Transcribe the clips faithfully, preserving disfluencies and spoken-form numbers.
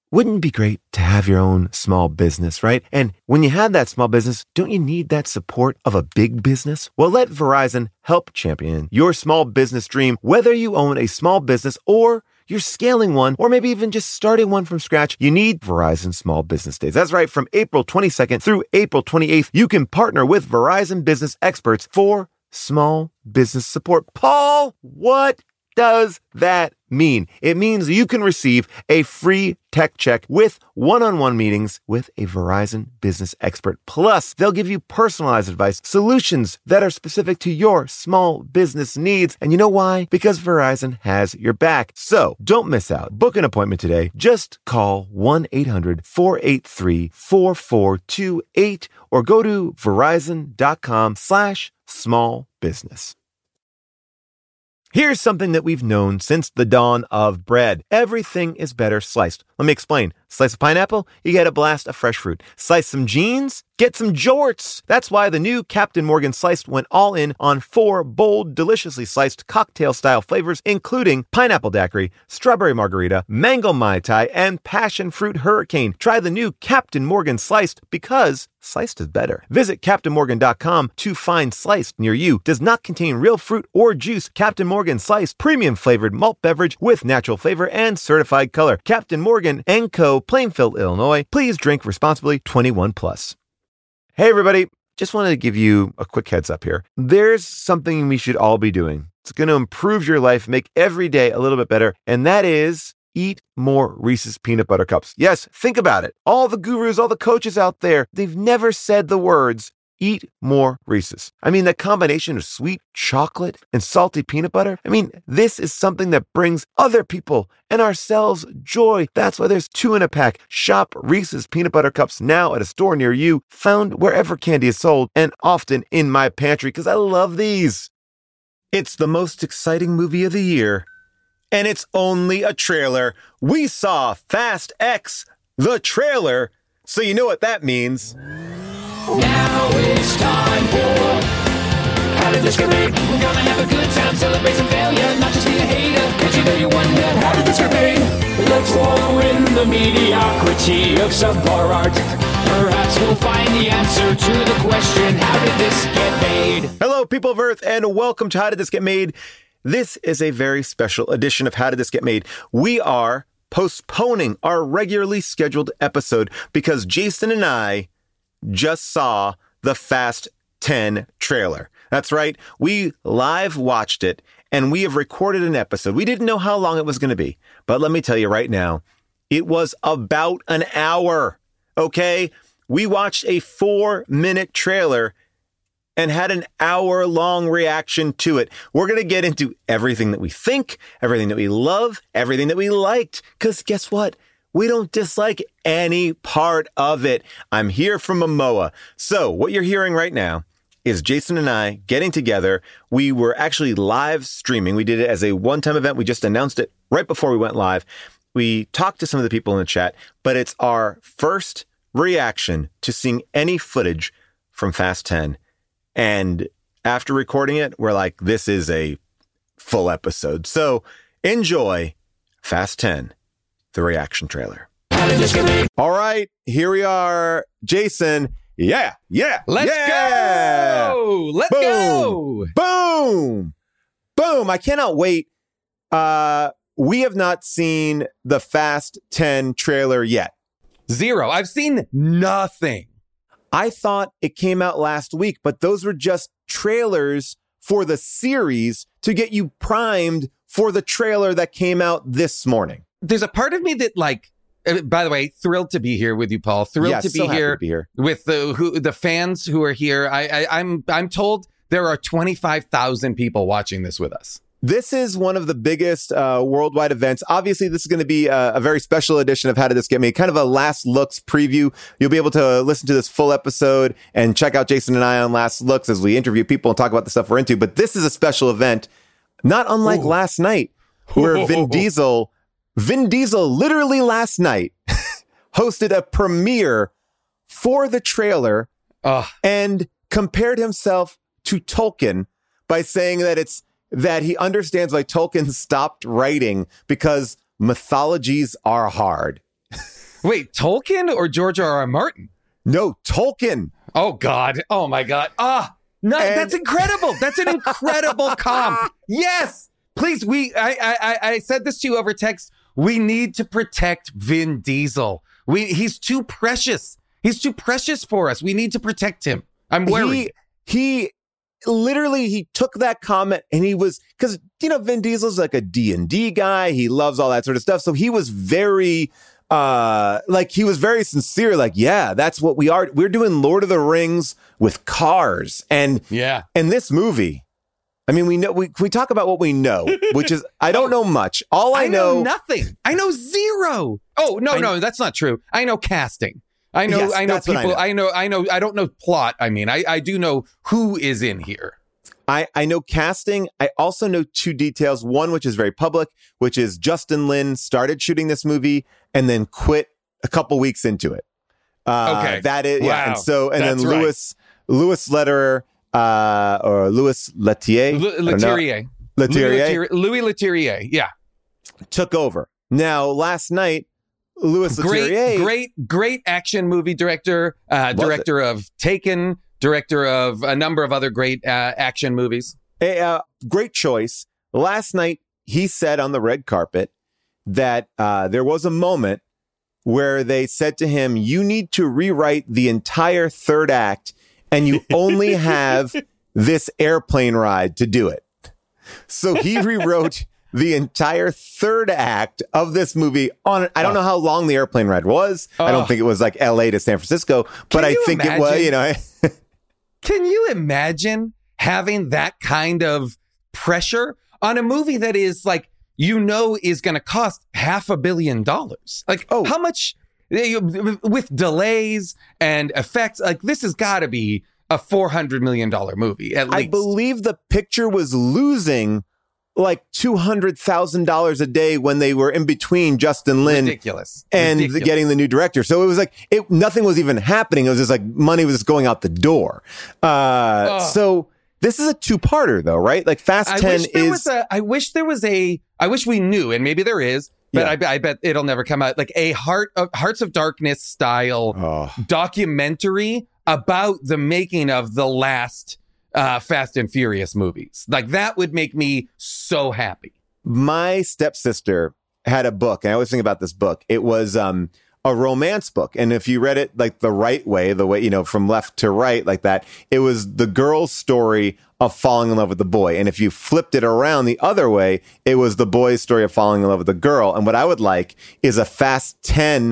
Wouldn't it be great to have your own small business, right? And when you have that small business, don't you need that support of a big business? Well, let Verizon help champion your small business dream, whether you own a small business or you're scaling one, or maybe even just starting one from scratch. You need Verizon Small Business Days. That's right. From April twenty-second through April twenty-eighth, you can partner with Verizon business experts for small business support. Paul, what does that mean? It means you can receive a free tech check with one-on-one meetings with a Verizon business expert. Plus, they'll give you personalized advice, solutions that are specific to your small business needs. And you know why? Because Verizon has your back. So don't miss out. Book an appointment today. Just call one eight hundred four eight three four four two eight or go to verizon.com slash small business. Here's something that we've known since the dawn of bread. Everything is better sliced. Let me explain. Slice a pineapple, you get a blast of fresh fruit. Slice some jeans, get some jorts. That's why the new Captain Morgan Sliced went all in on four bold, deliciously sliced cocktail-style flavors, including pineapple daiquiri, strawberry margarita, mango mai tai, and passion fruit hurricane. Try the new Captain Morgan Sliced because sliced is better. Visit captain morgan dot com to find Sliced near you. Does not contain real fruit or juice. Captain Morgan Sliced, premium flavored malt beverage with natural flavor and certified color. Captain Morgan and Co., Plainfield, Illinois. Please drink responsibly. twenty-one plus. Hey everybody, just wanted to give you a quick heads up here. There's something we should all be doing. It's going to improve your life, make every day a little bit better, and that is eat more Reese's peanut butter cups. Yes, think about it. All the gurus, all the coaches out there, they've never said the words, eat more Reese's. I mean, that combination of sweet chocolate and salty peanut butter, I mean, this is something that brings other people and ourselves joy. That's why there's two in a pack. Shop Reese's peanut butter cups now at a store near you, found wherever candy is sold, and often in my pantry because I love these. It's the most exciting movie of the year, and it's only a trailer. We saw Fast X, the trailer, so you know what that means. Now it's time for How Did This Get Made? We're gonna have a good time, celebrate some failure, not just be a hater. Cause you know you wonder, how did this get made? Let's wallow in the mediocrity of subpar art. Perhaps we'll find the answer to the question, how did this get made? Hello, people of Earth, and welcome to How Did This Get Made? This is a very special edition of How Did This Get Made? We are postponing our regularly scheduled episode because Jason and I just saw the Fast ten trailer. That's right. We live watched it and we have recorded an episode. We didn't know how long it was going to be, but let me tell you right now, it was about an hour. Okay. We watched a four minute trailer and had an hour long reaction to it. We're going to get into everything that we think, everything that we love, everything that we liked. Cause guess what? We don't dislike any part of it. I'm here from Momoa. So what you're hearing right now is Jason and I getting together. We were actually live streaming. We did it as a one-time event. We just announced it right before we went live. We talked to some of the people in the chat, but it's our first reaction to seeing any footage from Fast ten. And after recording it, we're like, this is a full episode. So enjoy Fast ten. The reaction trailer. All right, here we are. Jason. Yeah, yeah. Let's yeah. go. Let's Boom. go. Boom. Boom. I cannot wait. Uh, we have not seen the Fast ten trailer yet. Zero. I've seen nothing. I thought it came out last week, but those were just trailers for the series to get you primed for the trailer that came out this morning. There's a part of me that, like, uh, by the way, thrilled to be here with you, Paul. Thrilled Yes, to, be so happy here to be here with the who the fans who are here. I, I I'm I'm told there are twenty-five thousand people watching this with us. This is one of the biggest uh, worldwide events. Obviously, this is going to be a, a very special edition of How Did This Get Made? Kind of a last looks preview. You'll be able to listen to this full episode and check out Jason and I on Last Looks as we interview people and talk about the stuff we're into. But this is a special event, not unlike Ooh. last night, where Vin Diesel, Vin Diesel literally last night hosted a premiere for the trailer uh. and compared himself to Tolkien by saying that it's that he understands why Tolkien stopped writing because mythologies are hard. Wait, Tolkien or George R. R. Martin? No, Tolkien. Oh, God. Oh, my God. Ah, no, And- that's incredible. That's an incredible comp. Yes. Please, we. I, I, I said this to you over text. We need to protect Vin Diesel. We. He's too precious. He's too precious for us. We need to protect him. I'm worried. He, he literally, he took that comment and he was, because, you know, Vin Diesel's like a D and D guy. He loves all that sort of stuff. So he was very, uh, like, he was very sincere. Like, yeah, that's what we are. We're doing Lord of the Rings with cars. And, Yeah. and this movie, I mean, we know, we, we talk about what we know, which is, I don't know much. All I, I know, know, nothing. I know zero. Oh, no, I- no, that's not true. I know casting. I know, Yes, I know that's what I people. know. I know, I know, I don't know plot. I mean, I, I do know who is in here. I, I know casting. I also know two details. One, which is very public, which is Justin Lin started shooting this movie and then quit a couple weeks into it. Uh, Okay. That is, yeah. Wow. And so, and That's then right. Louis, Louis Letterer, uh, or Louis Leterrier, L- I don't know. Leterrier. Leterrier Louis Leterrier. Yeah. took over. Now, last night, Louis Great, Leterrier, great, great action movie director, uh, Was director of Taken, director of a number of other great uh, action movies. a uh, great choice. Last night, he said on the red carpet that uh, there was a moment where they said to him, you need to rewrite the entire third act and you only have this airplane ride to do it. So he rewrote the entire third act of this movie on, I don't know how long the airplane ride was. I don't Oh. think it was like L A to San Francisco, but Can I you think it was, imagine? you know. Can you imagine having that kind of pressure on a movie that is like, you know, is going to cost half a billion dollars? Like, Oh. how much with delays and effects? Like, this has got to be a four hundred million dollars movie at I least. believe the picture was losing like two hundred thousand dollars a day when they were in between Justin Lin Ridiculous. and Ridiculous. getting the new director. So it was like, it, nothing was even happening. It was just like money was just going out the door. Uh, Ugh. so this is a two-parter though, right? Like Fast I ten wish there is... was a. I wish there was a. I wish we knew, and maybe there is, but Yeah. I, be- I bet it'll never come out. Like a Heart of Hearts of Darkness style Oh. documentary about the making of the last uh, Fast and Furious movies. Like that would make me so happy. My stepsister had a book, and I always think about this book. It was um, a romance book. And if you read it like the right way, the way, you know, from left to right like that, it was the girl's story of falling in love with the boy. And if you flipped it around the other way, it was the boy's story of falling in love with the girl. And what I would like is a Fast ten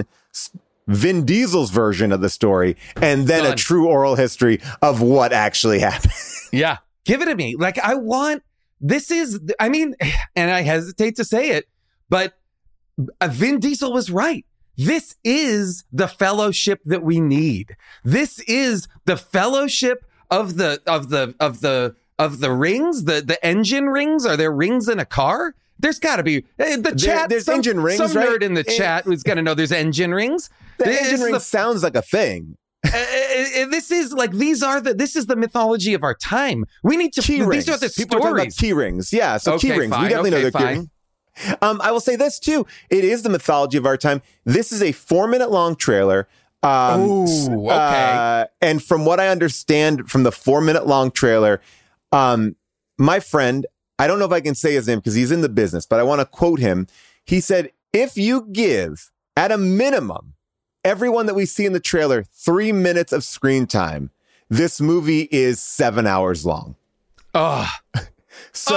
Vin Diesel's version of the story, and then Done. a true oral history of what actually happened. Yeah. Give it to me. Like I want, this is, I mean, and I hesitate to say it, but uh, Vin Diesel was right. This is the fellowship that we need. This is the fellowship of the, of the, of the, of the rings, the, the engine rings. Are there rings in a car? There's got to be eh, the chat. there's some, engine rings, Some right? nerd in the Eh. chat who's going to know there's engine rings. The This engine is ring the sounds like a thing. uh, uh, this is like these are the this is the mythology of our time. We need to Key rings. these are the People are talking about stories. key rings. Yeah, so Okay, key rings. fine, We definitely okay, know they're key fine. rings. Um, I will say this too. It is the mythology of our time. This is a four minute long trailer. Um, Ooh, okay. uh, and from what I understand from the four minute long trailer, um, my friend, I don't know if I can say his name because he's in the business, but I want to quote him. He said, if you give at a minimum everyone that we see in the trailer three minutes of screen time, this movie is seven hours long. Oh, So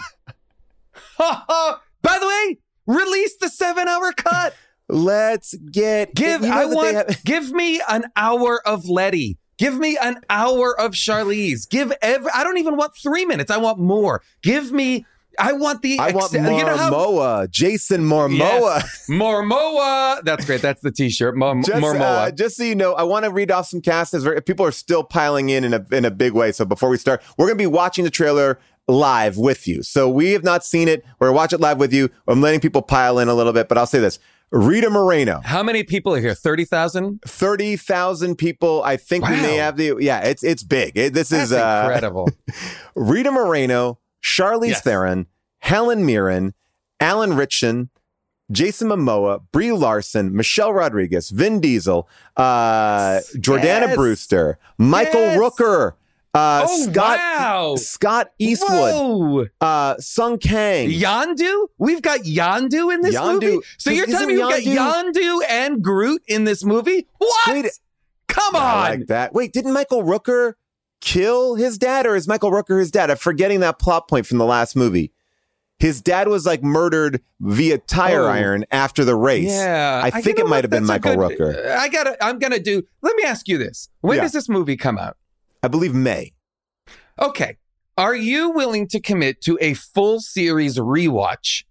oh. By the way, release the seven hour cut. let's get Give you know I that they want have- give me an hour of Letty. Give me an hour of Charlize. Give every I don't even want three minutes. I want more. Give me I want the I want ex- you know how Momoa, Jason Momoa. Yes. Momoa. That's great. That's the t-shirt. Mo- Just, Momoa. uh, just so you know, I want to read off some cast. As very- people are still piling in in a, in a big way. So before we start, we're going to be watching the trailer live with you. So we have not seen it. We're going to watch it live with you. I'm letting people pile in a little bit, but I'll say this. Rita Moreno, How many people are here? thirty thousand? thirty thousand people. I think we may Wow. have the, yeah, it's, it's big. It, this That's is uh, incredible. Rita Moreno, Charlize Yes. Theron, Helen Mirren, Alan Ritchson, Jason Momoa, Brie Larson, Michelle Rodriguez, Vin Diesel, uh, Jordana Yes. Brewster, Michael Yes. Rooker, uh, Oh, Scott wow. Scott Eastwood, Whoa. uh, Sung Kang. Yandu? We've got Yandu in this Yandu. movie? So you're Isn't telling me we've got Yandu and Groot in this movie? What? Wait, Come I on. like that. Wait, didn't Michael Rooker kill his dad, or is Michael Rooker his dad? I'm forgetting that plot point from the last movie. His dad was like murdered via tire Oh. iron after the race. Yeah. I think you know it might what? have been That's a Michael good- Rooker. I gotta, I'm gonna do, let me ask you this. When Yeah. does this movie come out? I believe May. Okay. Are you willing to commit to a full series rewatch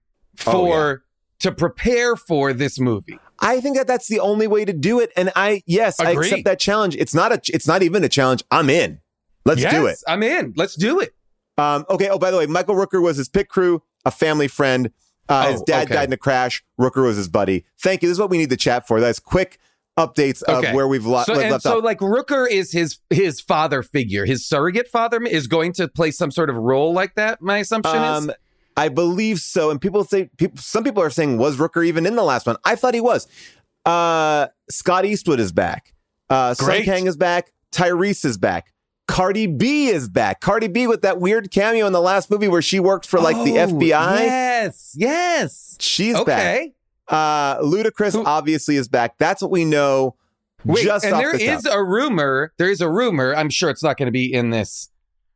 for, Oh, to prepare for this movie? I think that that's the only way to do it. And I, yes, I Agree. accept that challenge. It's not a, it's not even a challenge. I'm in. Let's yes, do it. I'm in. Let's do it. Um, okay. Oh, by the way, Michael Rooker was his pit crew, a family friend. Uh, Oh, his dad okay. died in a crash. Rooker was his buddy. Thank you. This is what we need to chat for. That's quick updates of Okay. where we've lo- So, left and off. so like Rooker is his his father figure. His surrogate father is going to play some sort of role like that, my assumption Um, is. I believe so. And people say, people, some people are saying, was Rooker even in the last one? I thought he was. Uh, Scott Eastwood is back. Uh, Sung Great. Kang is back. Tyrese is back. Cardi B is back. Cardi B with that weird cameo in the last movie where she worked for like the Oh, F B I. Yes, yes. She's back. Okay. Uh, Ludacris Who- obviously is back. That's what we know. Wait, just and off there the is top. a rumor, there is a rumor, I'm sure it's not going to be in this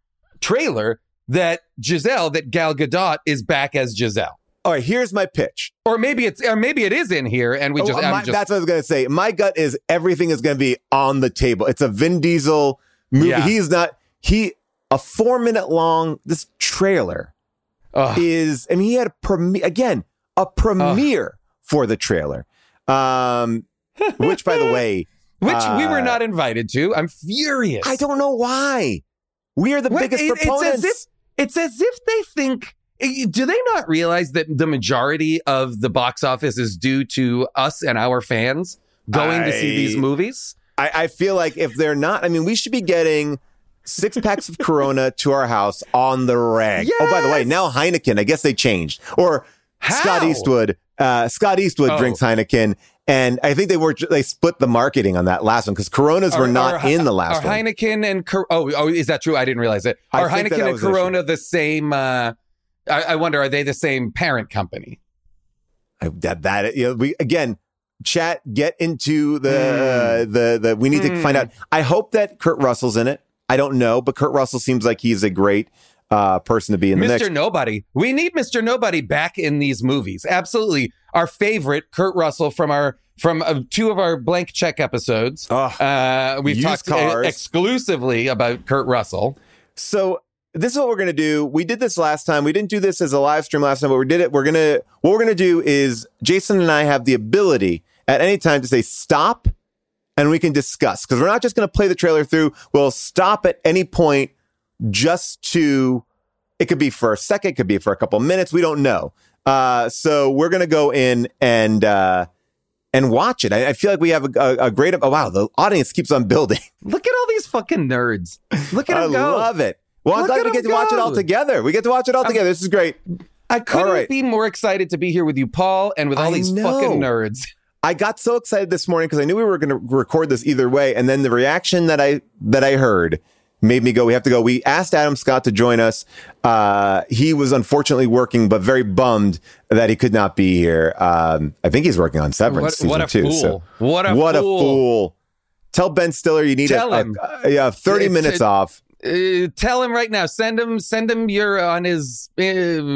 trailer, that Giselle, that Gal Gadot is back as Giselle. All right, here's my pitch. Or maybe it's or maybe it is in here and we Oh, just, my- I'm just that's what I was going to say. My gut is everything is going to be on the table. It's a Vin Diesel movie. Yeah. He's not, he, a four minute long, this trailer Ugh. is, I mean, he had a premiere, again, a premiere for the trailer. Um, which, by the way, which we were uh, not invited to. I'm furious. I don't know why. We are the What? biggest It- it's proponents. as if it's as if they think. Do they not realize that the majority of the box office is due to us and our fans going to see I- these movies? I, I feel like if they're not, I mean, we should be getting six packs of Corona to our house on the reg. Oh, by the way, Yes! now Heineken. I guess they changed. Or Scott How? Eastwood. Uh, Scott Eastwood Oh. drinks Heineken, and I think they were they split the marketing on that last one because Coronas were Are- not are- in the last Are one. Heineken and Cor- oh oh is that true? I didn't realize it. I Are think that Heineken that and was an Corona the same? Uh, I, I wonder. Are they the same parent company? I, that that you know, we again. Chat, get into the Mm. the the. We need to Mm. find out. I hope that Kurt Russell's in it. I don't know, but Kurt Russell seems like he's a great uh, person to be in the Mister mix. Nobody. We need Mister Nobody back in these movies. Absolutely. Our favorite, Kurt Russell, from our from uh, two of our blank check episodes. Ugh. Uh, we've Used talked uh, cars. exclusively about Kurt Russell. So this is what we're gonna do. We did this last time. We didn't do this as a live stream last time, but we did it. We're gonna what we're gonna do is Jason and I have the ability at any time to say stop, and we can discuss because we're not just gonna play the trailer through. We'll stop at any point just to. It could be for a second, it could be for a couple minutes. We don't know. Uh, so we're gonna go in and uh, and watch it. I, I feel like we have a, a, a great. Oh wow, the audience keeps on building. Look at all these fucking nerds. Look at I them go. love it. Well, I'm Look glad at we get them to watch it all go. together. We get to watch it all together. This is great. I couldn't All right. be more excited to be here with you, Paul, and with all I these know. fucking nerds. I got so excited this morning because I knew we were going to record this either way, and then the reaction that I that I heard made me go. We have to go. We asked Adam Scott to join us. Uh, he was unfortunately working, but very bummed that he could not be here. Um, I think he's working on Severance What, season what a two. fool. So what a what fool. a fool! Tell Ben Stiller you need Tell a, him. a, a, yeah thirty It's- minutes it- off. Uh, tell him right now. Send him. Send him your on his uh,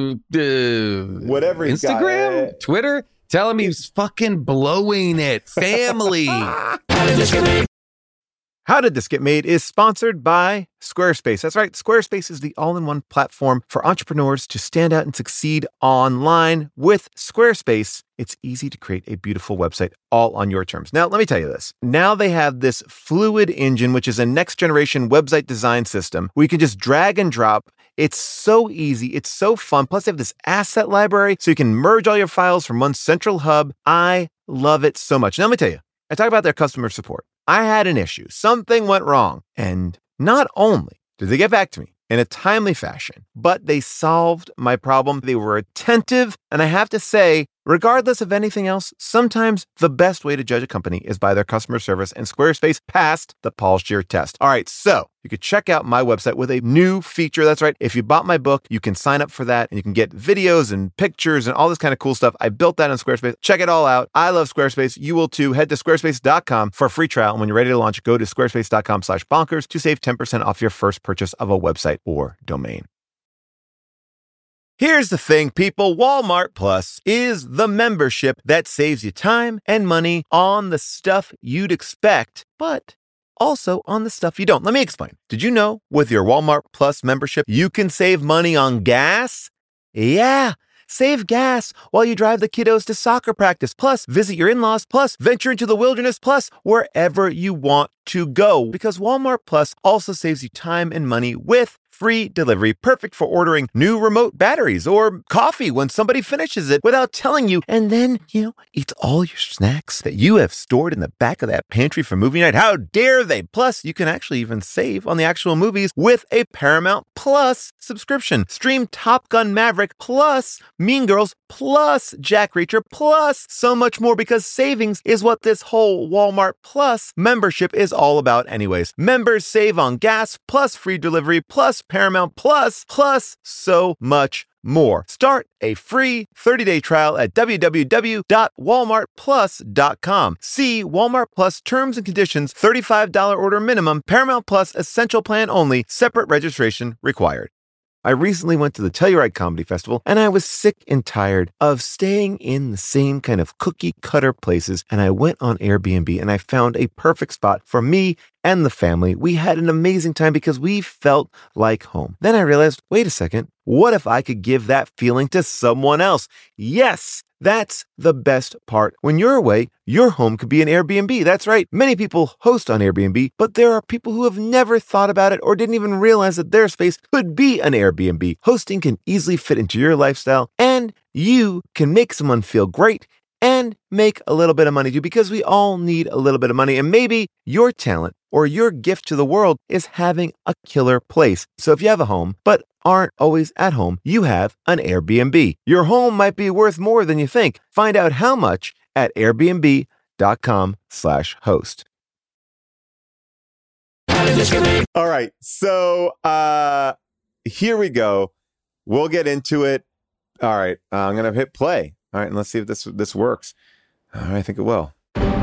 uh, Whatever he's got. Instagram, Twitter. Tell him he's fucking blowing it. Family. How did this get made? How Did This Get Made is sponsored by Squarespace. That's right. Squarespace is the all-in-one platform for entrepreneurs to stand out and succeed online. With Squarespace, it's easy to create a beautiful website all on your terms. Now, let me tell you this. Now they have this Fluid Engine, which is a next-generation website design system where you can just drag and drop. It's so easy. It's so fun. Plus, they have this asset library so you can merge all your files from one central hub. I love it so much. Now, let me tell you, I talk about their customer support. I had an issue. Something went wrong. And not only did they get back to me in a timely fashion, but they solved my problem. They were attentive. And I have to say, Regardless of anything else, sometimes the best way to judge a company is by their customer service, and Squarespace passed the Paul Scheer test. All right, so you could check out my website with a new feature. That's right. If you bought my book, you can sign up for that and you can get videos and pictures and all this kind of cool stuff. I built that on Squarespace. Check it all out. I love Squarespace. You will too. Head to squarespace dot com for a free trial. And when you're ready to launch, go to squarespace dot com slash bonkers to save ten percent off your first purchase of a website or domain. Here's the thing, people. Walmart Plus is the membership that saves you time and money on the stuff you'd expect, but also on the stuff you don't. Let me explain. Did you know with your Walmart Plus membership, you can save money on gas? Yeah. Save gas while you drive the kiddos to soccer practice, plus visit your in-laws, plus venture into the wilderness, plus wherever you want to go. Because Walmart Plus also saves you time and money with free delivery, perfect for ordering new remote batteries or coffee when somebody finishes it without telling you, and then, you know, eats all your snacks that you have stored in the back of that pantry for movie night. How dare they? Plus, you can actually even save on the actual movies with a Paramount Plus subscription. Stream Top Gun Maverick plus Mean Girls plus Jack Reacher plus so much more, because savings is what this whole Walmart Plus membership is all about anyways. Members save on gas plus free delivery plus Paramount Plus plus so much more. Start a free thirty-day trial at w w w dot walmart plus dot com. See Walmart Plus terms and conditions. thirty-five dollars order minimum. Paramount Plus essential plan only. Separate registration required. I recently went to the Telluride Comedy Festival, and I was sick and tired of staying in the same kind of cookie cutter places, and I went on Airbnb and I found a perfect spot for me and the family. We had an amazing time because we felt like home. Then I realized, wait a second, what if I could give that feeling to someone else? Yes! That's the best part. When you're away, your home could be an Airbnb. That's right. Many people host on Airbnb, but there are people who have never thought about it or didn't even realize that their space could be an Airbnb. Hosting can easily fit into your lifestyle, and you can make someone feel great and make a little bit of money too, because we all need a little bit of money. And maybe your talent or your gift to the world is having a killer place. So if you have a home, but aren't always at home, you have an Airbnb. Your home might be worth more than you think. Find out how much at airbnb dot com slash host. All right. So uh, here we go. We'll get into it. All right. Uh, I'm going to hit play. All right. And let's see if this, this works. All right, I think it will.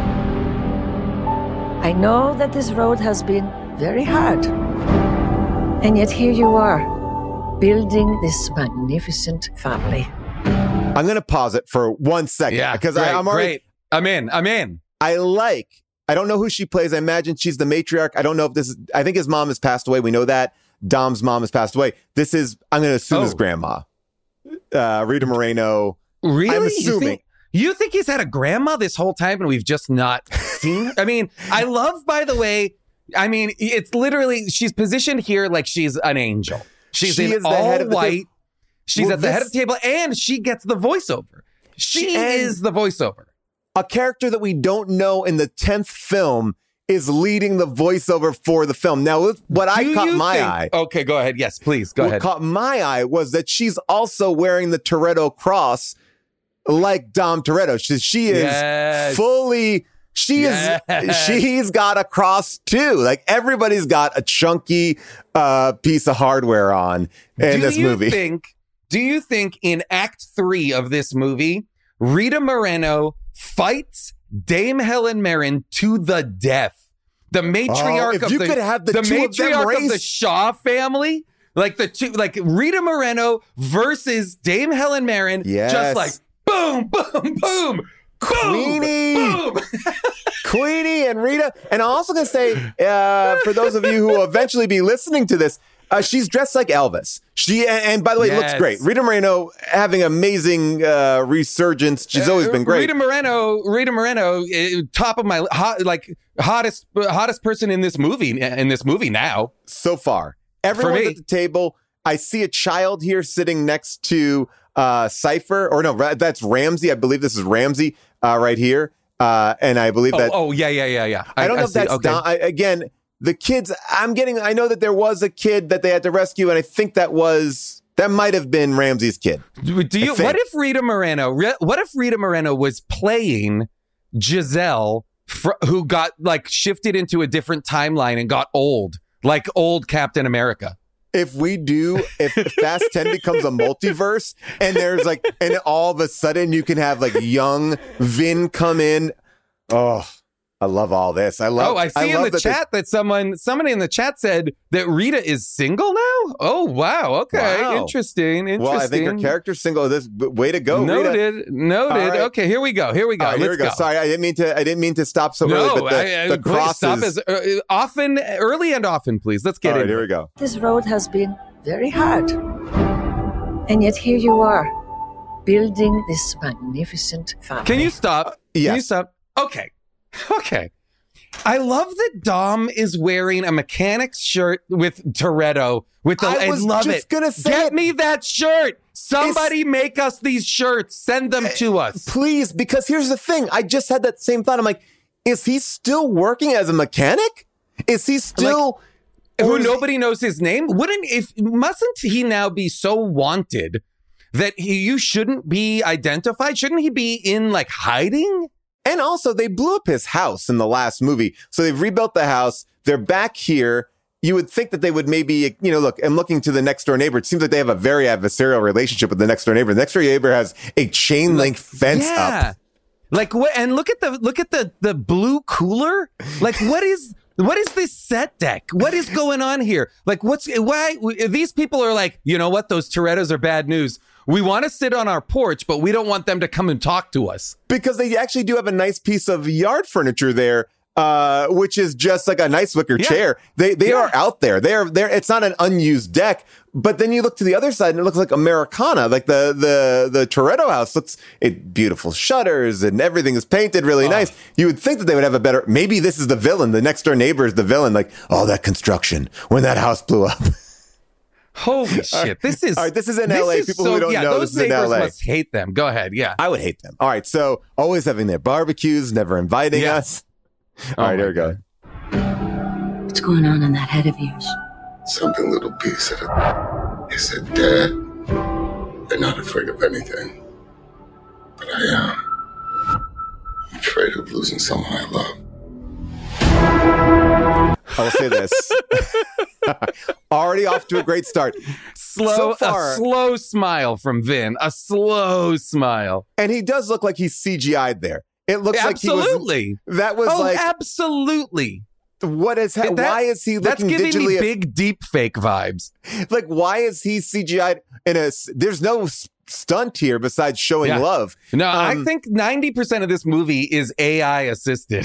I know that this road has been very hard. And yet here you are, building this magnificent family. I'm going to pause it for one second. Yeah, because great, I, I'm already... great. I'm in. I'm in. I like... I don't know who she plays. I imagine she's the matriarch. I don't know if this is... I think his mom has passed away. We know that. Dom's mom has passed away. This is... I'm going to assume Oh. his grandma. Uh, Rita Moreno. Really? I'm You assuming. think, you think he's had a grandma this whole time and we've just not seen her? I mean, I love, by the way, I mean, it's literally, she's positioned here like she's an angel. She's She in is the all head of the white. table. She's Well, at the this- head of the table, and she gets the voiceover. She, She- and- is the voiceover. A character that we don't know in the tenth film is leading the voiceover for the film. Now, what I Do caught you my think- eye... Okay, go ahead. Yes, please. Go what ahead. caught my eye was that she's also wearing the Toretto cross like Dom Toretto. She, she is Yes. fully... She Yes. is, she's got a cross too. Like everybody's got a chunky uh, piece of hardware on in do this you movie. Think, do you think in Act Three of this movie, Rita Moreno fights Dame Helen Mirren to the death? The matriarch Oh, if of you the could have the two of them matriarch of the race- Shaw family, like the two, like Rita Moreno versus Dame Helen Mirren, Yes. just like boom, boom, boom. Queenie. Boom, boom. Queenie and Rita. And I'm also going to say, uh, for those of you who will eventually be listening to this, uh, she's dressed like Elvis. She and, and by the way, Yes. looks great. Rita Moreno having amazing uh, resurgence. She's always been great. Rita Moreno, Rita Moreno, uh, top of my hot, like hottest, hottest person in this movie. In this movie now, so far. Everyone's me. at the table. I see a child here sitting next to uh, Cypher, or no, Ra- that's Ramsey. I believe this is Ramsey uh, right here. Uh, and I believe oh, that. oh yeah, yeah, yeah, yeah. I don't know if see. that's okay. Don, I, again, the kids. I'm getting. I know that there was a kid that they had to rescue, and I think that was That might have been Ramsey's kid. Do, do you? What if Rita Moreno? What if Rita Moreno was playing Giselle, fr- who got like shifted into a different timeline and got old, like old Captain America? If we do, if Fast ten becomes a multiverse, and there's like, and all of a sudden you can have like young Vin come in. Oh, I love all this. I love. Oh, I see I in the that chat they... that someone, somebody in the chat said that Rita is single now. Oh, wow. Okay, wow. interesting. Interesting. Well, I think her character's single. This way to go. Noted. Rita. Noted. Right. Okay, here we go. Here we go. Right, Let's here we go. go. Sorry, I didn't mean to. I didn't mean to stop so no, early. But the, I, I, the crosses. Stop as uh, often, early and often, please. Let's get all right, in. Here we go. This road has been very hard, and yet here you are, building this magnificent family. Can you stop? Uh, yes. Can you stop? Okay. Okay. I love that Dom is wearing a mechanic's shirt with Toretto. With the, I was I love just it. Gonna say Get it. me that shirt. Somebody it's, make us these shirts. Send them to us. Please, because here's the thing. I just had that same thought. I'm like, is he still working as a mechanic? Is he still... Like, who nobody he, knows his name? Wouldn't, if, mustn't he now be so wanted that he, you shouldn't be identified? Shouldn't he be in like hiding? And also, they blew up his house in the last movie. So they've rebuilt the house. They're back here. You would think that they would maybe, you know, look, I'm looking to the next door neighbor. It seems like they have a very adversarial relationship with the next door neighbor. The next door neighbor has a chain link fence yeah. up. Like what? And look at the look at the the blue cooler. Like what is what is this set deck? What is going on here? Like what's why these people are like, you know what? Those Torettos are bad news. We want to sit on our porch, but we don't want them to come and talk to us. Because they actually do have a nice piece of yard furniture there, uh, which is just like a nice wicker yeah. chair. They they yeah. are out there. They're there. It's not an unused deck. But then you look to the other side and it looks like Americana, like the the the Toretto house looks it beautiful shutters and everything is painted really oh. nice. You would think that they would have a better. Maybe this is the villain. The next door neighbor is the villain. Like all that construction when that house blew up. Holy shit! This is all right. This is in L A. People so, who don't yeah, know those this is in L A. Must hate them. Go ahead. Yeah, I would hate them. All right. So always having their barbecues, never inviting yeah. us. All oh right, here we go. What's going on in that head of yours? Something little B said. He said, "Dad, they're not afraid of anything, but I am. I'm afraid of losing someone I love." I will say this. Already off to a great start. Slow, so far, a slow smile from Vin. A slow smile. And he does look like he's C G I'd there. It looks absolutely. like he was... That was oh, like... absolutely. What is... Ha- that, why is he looking digitally... That's giving me big deep fake vibes. Like, why is he C G I'd in a... There's no stunt here besides showing yeah. love. No, um, I think ninety percent of this movie is A I assisted.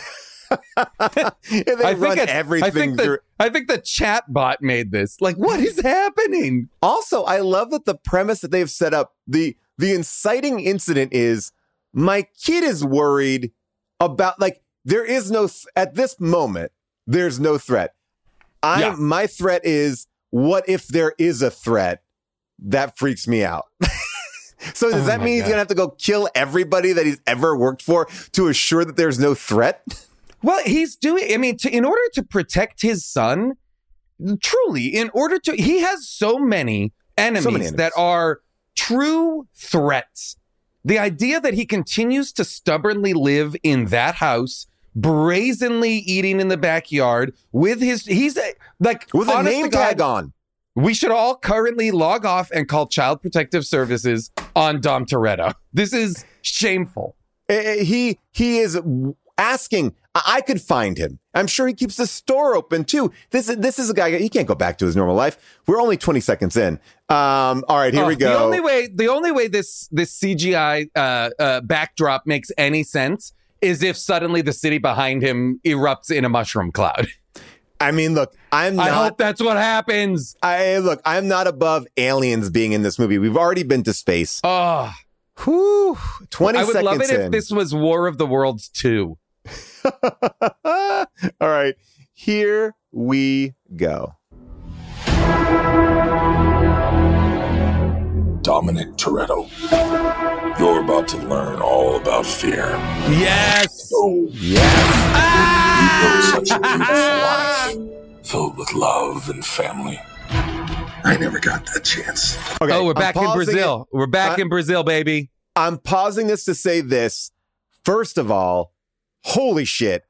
yeah, they I run think everything I think, the, through. I think the chat bot made this. Like, what is happening? Also, I love that the premise that they've set up, the the inciting incident is my kid is worried about, like, there is no, th- at this moment, there's no threat. I yeah. My threat is, what if there is a threat? That freaks me out. So does oh that mean he's God. gonna have to go kill everybody that he's ever worked for to assure that there's no threat? Well, he's doing, I mean, to, in order to protect his son, truly, in order to, he has so many enemies, so many enemies that are true threats. The idea that he continues to stubbornly live in that house, brazenly eating in the backyard with his, he's like, with a name tag on. We should all currently log off and call Child Protective Services on Dom Toretto. This is shameful. Uh, he, he is asking, I could find him. I'm sure he keeps the store open too. This is this is a guy. He can't go back to his normal life. We're only twenty seconds in. Um, all right, here oh, we go. The only way, the only way this this C G I uh, uh, backdrop makes any sense is if suddenly the city behind him erupts in a mushroom cloud. I mean, look, I'm not. I hope that's what happens. I look, I'm not above aliens being in this movie. We've already been to space. Oh, whew, twenty. I would seconds love it in. if this was War of the Worlds two. All right, here we go. Dominic Toretto, you're about to learn all about fear. Yes! Oh, yes! Ah! You built such a beautiful life, filled with love and family. I never got that chance. Okay, oh, we're I'm back in pausing Brazil. it. We're back I- in Brazil, baby. I'm pausing this to say this. First of all, holy shit.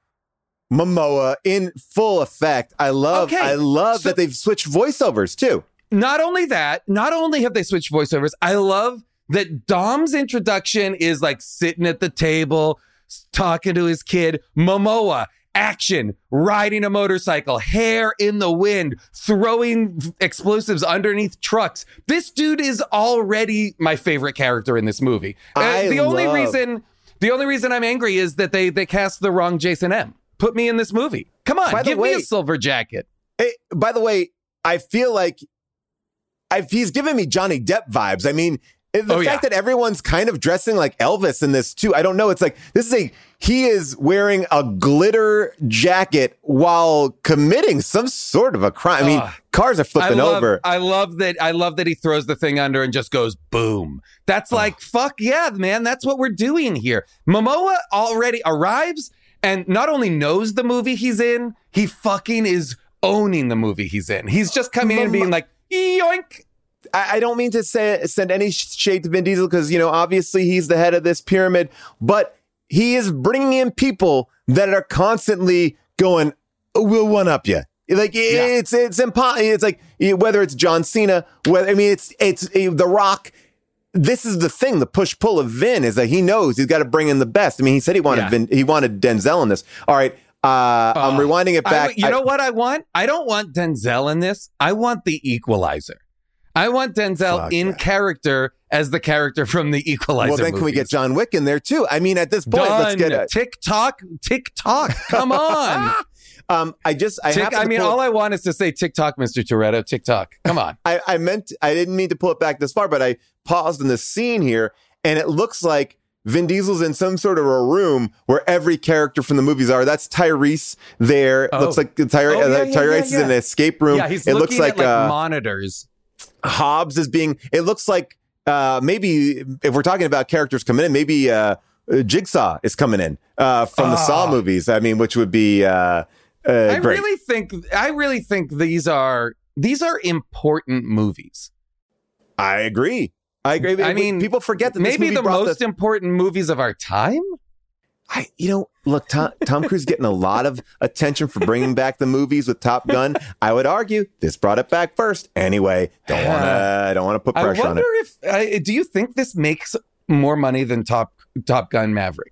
Momoa in full effect. I love Okay, I love so- that they've switched voiceovers too. Not only that, not only have they switched voiceovers, I love that Dom's introduction is like sitting at the table, s- talking to his kid. Momoa, action, riding a motorcycle, hair in the wind, throwing explosives underneath trucks. This dude is already my favorite character in this movie. Uh, I the only love- reason, the only reason I'm angry is that they they cast the wrong Jason M. Put me in this movie. Come on, By the give me way- a silver jacket. Hey, by the way, I feel like I've, he's giving me Johnny Depp vibes. I mean, the Oh, fact yeah. that everyone's kind of dressing like Elvis in this too. I don't know. It's like this is a he is wearing a glitter jacket while committing some sort of a crime. I mean, Ugh. cars are I flipping love, over. I love that. I love that he throws the thing under and just goes boom. That's like, fuck yeah, man. That's what we're doing here. Momoa already arrives and not only knows the movie he's in, he fucking is owning the movie he's in. He's just coming in and being like, yoink. I, I don't mean to say send any shade to Vin Diesel because, you know, obviously he's the head of this pyramid, but he is bringing in people that are constantly going, oh, we'll one up you. Like it's it's impossible. It's like whether it's John Cena, whether I mean it's it's uh, The Rock. This is the thing. The push pull of Vin is that he knows he's got to bring in the best. I mean, he said he wanted Yeah. Vin, he wanted Denzel in this. All right, uh, I'm Uh, rewinding it I- back. you I- know what I want? I don't want Denzel in this. I want the Equalizer. I want Denzel Fuck in yeah. character as the character from the Equalizer. well, then can we get movies. John Wick in there too? I mean, at this point, Done. let's get a, TikTok, TikTok. Come on. um. I just I Tick, happened I to mean, pull- all I want is to say TikTok, Mister Toretto. TikTok. Come on. I, I meant I didn't mean to pull it back this far, but I paused in the scene here, and it looks like Vin Diesel's in some sort of a room where every character from the movies are. That's Tyrese there. It Oh. looks like Tyre, Oh, yeah, uh, yeah, Tyrese yeah, is yeah. in an escape room. Yeah, he's it looking looks like, at like uh, monitors. Hobbs is being. It looks like uh, maybe if we're talking about characters coming in, maybe uh, Jigsaw is coming in uh, from the Saw Ah. movies. I mean, which would be uh, uh, I great. really think I really think these are these are important movies. I agree. I agree. I We- mean, people forget that this Maybe movie the brought most important movies of our time. I, you know, look, Tom, Tom Cruise getting a lot of attention for bringing back the movies with Top Gun. I would argue this brought it back first. Anyway, don't want to, don't want to put I pressure on wonder it. if uh, do you think this makes more money than Top Top Gun Maverick?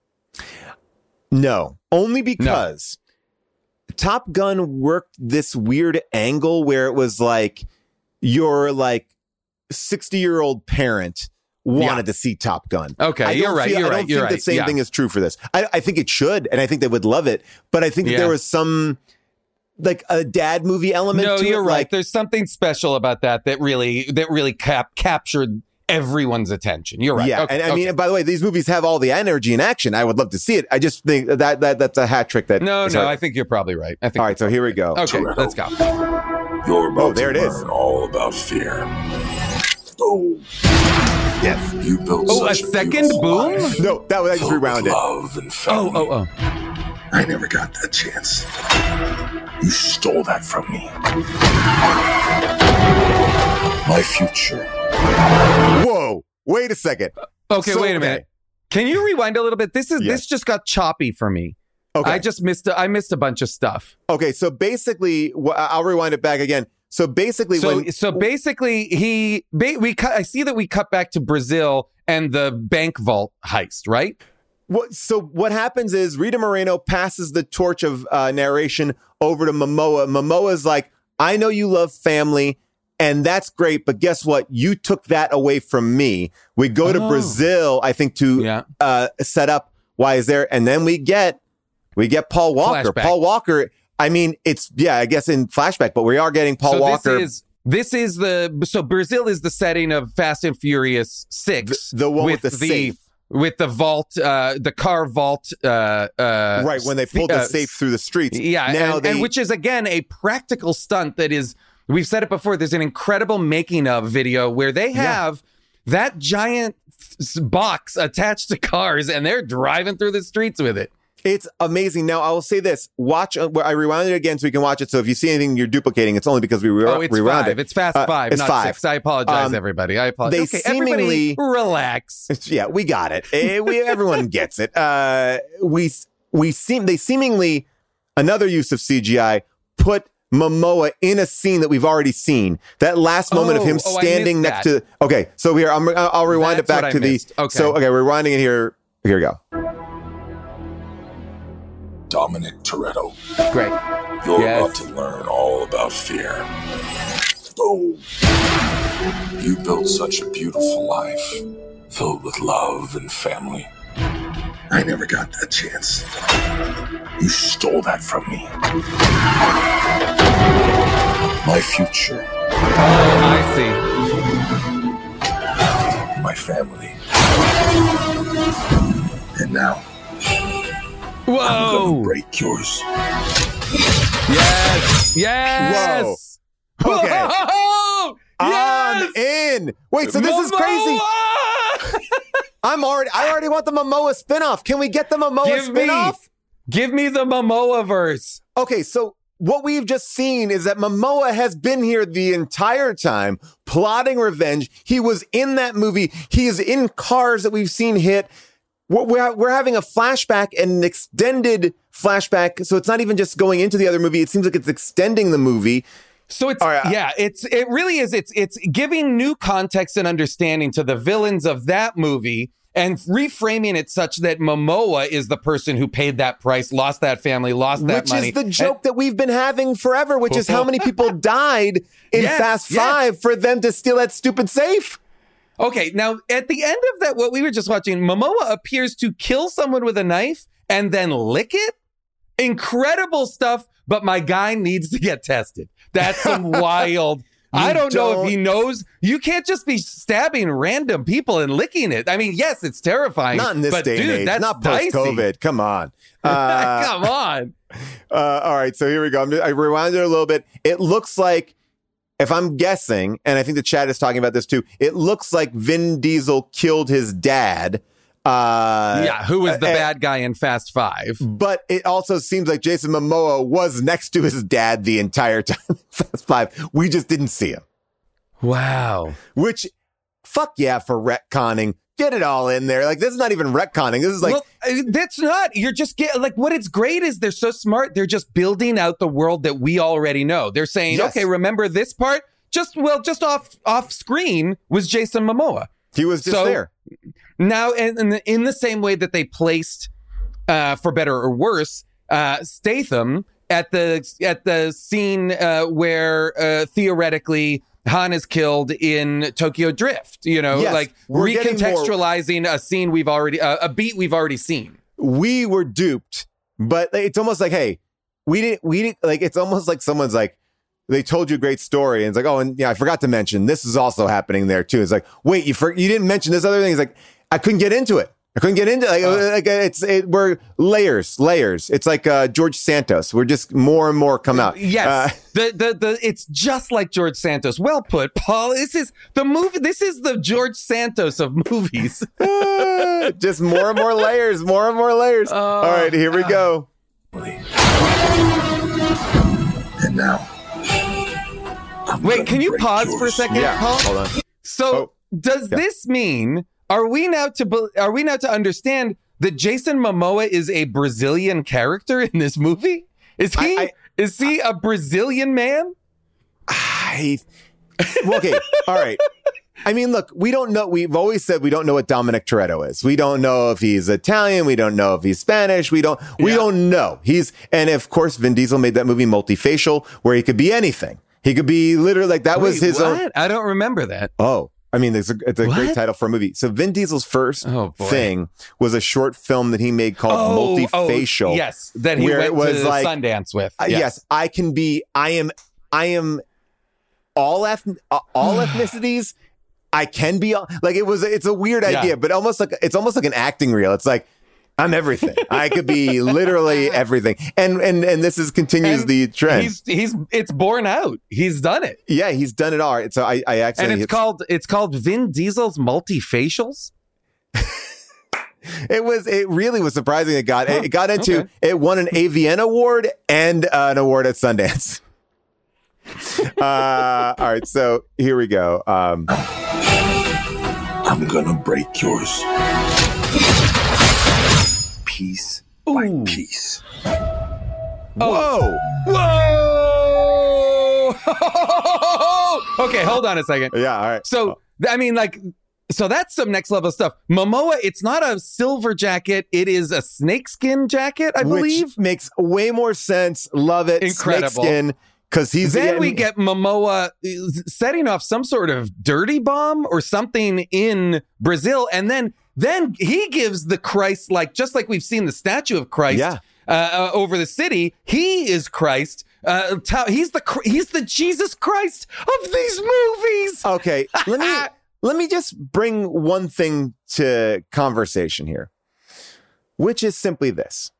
No, only because Top Gun worked this weird angle where it was like your like sixty year old parent wanted Yeah. to see Top Gun. Okay, I you're don't right, feel- you're I don't right, think you're the right, same yeah. thing is true for this. I, I think it should, and I think they would love it. But I think that Yeah. there was some like a dad movie element. No, to you're it, right. like- There's something special about that that really that really cap- captured everyone's attention. You're right. Yeah, Okay, and I mean, okay. by the way, these movies have all the energy and action. I would love to see it. I just think that that that's a hat trick. That no, is no, hard. I think you're probably right. I think. All right, so here we go. Okay, let's go. You're about Oh, there to it is. learn all about fear. Oh, Yes. you built Oh, a such second beautiful boom? life, No, that was I just filled with rewound it. love and Oh, family. oh, oh. I never got that chance. You stole that from me. My future. Whoa! Wait a second. Okay, So, wait a okay. minute. Can you rewind a little bit? This is Yeah. this just got choppy for me. Okay. I just missed. A, I missed a bunch of stuff. Okay. So basically, wh- I'll rewind it back again. So basically, So when so basically, he ba- we cut. I see that we cut back to Brazil and the bank vault heist, right? what, so what happens is Rita Moreno passes the torch of uh, narration over to Momoa. Momoa's like, "I know you love family." And that's great, but guess what? You took that away from me. We go to Oh. Brazil, I think, to Yeah. uh, set up why is there, and then we get we get Paul Walker. Flashback. Paul Walker. I mean, it's yeah, I guess in flashback, but we are getting Paul so Walker. This is this is the so Brazil is the setting of Fast and Furious Six, The- the one with the safe. with the vault, uh, the car vault, uh, uh, right when they pulled the uh, safe through the streets. Yeah, now and, they, and which is again a practical stunt that is. We've said it before. There's an incredible making of video where they have that giant s- box attached to cars and they're driving through the streets with it. It's amazing. Now, I will say this. Watch, uh, I rewound it again so we can watch it. So if you see anything you're duplicating, it's only because we re- oh, it's rewound five. it. It's fast Uh, five, it's not five. six. I apologize, Um, everybody. I apologize. they Okay, everybody seemingly- relax. Yeah, we got it. Eh, we everyone gets it. Uh, we we seem they seemingly another use of C G I put Momoa in a scene that we've already seen. That last moment Oh, of him oh, I standing missed next that. to. Okay, so here I'm. I'll rewind That's it back what I to the. missed. Okay. So okay, we're rewinding it here. Here we go. Dominic Toretto, Great. you're Yes. about to learn all about fear. Boom! You built such a beautiful life, filled with love and family. I never got that chance. You stole that from me. My future, Oh, I see. my family. And now, I'm Whoa. gonna break yours. Yes. Yes. Whoa. Okay. Whoa! Yes. I'm in. Wait, so this is crazy. Momoa! I'm already. I already want the Momoa spinoff. Can we get the Momoa Give me, spinoff? give me the Momoa verse. Okay, so what we've just seen is that Momoa has been here the entire time, plotting revenge. He was in that movie. He is in Cars that we've seen hit. We're, we're, we're having a flashback and an extended flashback. So it's not even just going into the other movie. It seems like it's extending the movie. So it's All right. yeah, it's it really is. It's it's giving new context and understanding to the villains of that movie and reframing it such that Momoa is the person who paid that price, lost that family, lost that Which money. is the joke that we've been having forever, which is how many people died in Yes, Fast yes. Five for them to steal that stupid safe. Okay, now at the end of that, what we were just watching, Momoa appears to kill someone with a knife and then lick it. Incredible stuff, but my guy needs to get tested. That's some wild. I don't, know don't- if he knows. You can't just be stabbing random people and licking it. I mean, yes, it's terrifying. Not in this but day dude, and age. That's Not dicey. post-COVID. Come on. Uh, Come on. Uh, all right, so here we go. I'm just, I rewound it a little bit. It looks like, if I'm guessing, and I think the chat is talking about this too, it looks like Vin Diesel killed his dad. Uh, Yeah, who was the and- bad guy in Fast Five? But it also seems like Jason Momoa was next to his dad the entire time in Fast Five. We just didn't see him. Wow. Which, fuck yeah, for retconning. Get it all in there. Like, this is not even retconning. This is like, well, uh, that's not. You're just get like what it's great is they're so smart. They're just building out the world that we already know. They're saying, Yes. okay, remember this part? Just well, just off off screen was Jason Momoa. he was just So- there. Now, in, in, the, in the same way that they placed, uh, for better or worse, uh, Statham at the at the scene uh, where uh, theoretically Han is killed in Tokyo Drift. You know, Yes, like we're getting more- recontextualizing a scene we've already uh, a beat we've already seen. We were duped, but it's almost like, hey, we didn't, we didn't, like, it's almost like someone's like, they told you a great story. And it's like, oh, and yeah, I forgot to mention this is also happening there too. It's like, wait, you for, you didn't mention this other thing. It's like, I couldn't get into it. I couldn't get into it. Like, Uh. like it's, it, we're layers, layers. It's like uh, George Santos. We're just more and more come out. Yes, Uh, the, the the it's just like George Santos. Well put, Paul. This is the movie. This is the George Santos of movies. uh, just more and more layers, more and more layers. Oh, All right, here we go. and now, I'm Wait, gonna can you break pause for a yours. second, Yeah, Paul? hold on. So Oh, does yeah. this mean are we now to be- are we now to understand that Jason Momoa is a Brazilian character in this movie? Is he I- I- is he a Brazilian man? I, well, okay, all right. I mean, look, we don't know. We've always said we don't know what Dominic Toretto is. We don't know if he's Italian. We don't know if he's Spanish. We don't. We Yeah. don't know. He's and of course, Vin Diesel made that movie Multifacial, where he could be anything. He could be literally like that was Wait, his own. what? I don't remember that. Oh, I mean, it's a, it's a great What? title for a movie. So Vin Diesel's first Oh, boy. thing was a short film that he made called Multifacial. Oh, yes, that he where went it was to like, Sundance with. Uh, yes. I can be. I am. I am all eth- uh, all ethnicities. I can be all, like it was. It's a weird Yeah. idea, but almost like it's almost like an acting reel. It's like I'm everything. I could be literally everything, and and and this is continues And the trend. He's he's it's borne out. He's done it. yeah, he's done it all right. So I I actually And it's hit- called it's called Vin Diesel's Multifacials. It was. It really was surprising. It got. Huh, it got into. okay. It won an A V N award and uh, an award at Sundance. uh, all right, so here we go. Um, I'm gonna break yours. Piece by piece. whoa! Whoa! Okay, hold on a second. Yeah. All right. So, I mean, like, so that's some next level stuff. Momoa, it's not a silver jacket. It is a snakeskin jacket, I believe. Which makes way more sense. Love it. Incredible. Snakeskin. Because he's Then yeah, we get Momoa setting off some sort of dirty bomb or something in Brazil. And then then he gives the Christ, like, just like we've seen the statue of Christ Yeah. uh, uh, over the city. He is Christ. Uh, ta- he's the he's the Jesus Christ of these movies. Okay, let me let me just bring one thing to conversation here, which is simply this.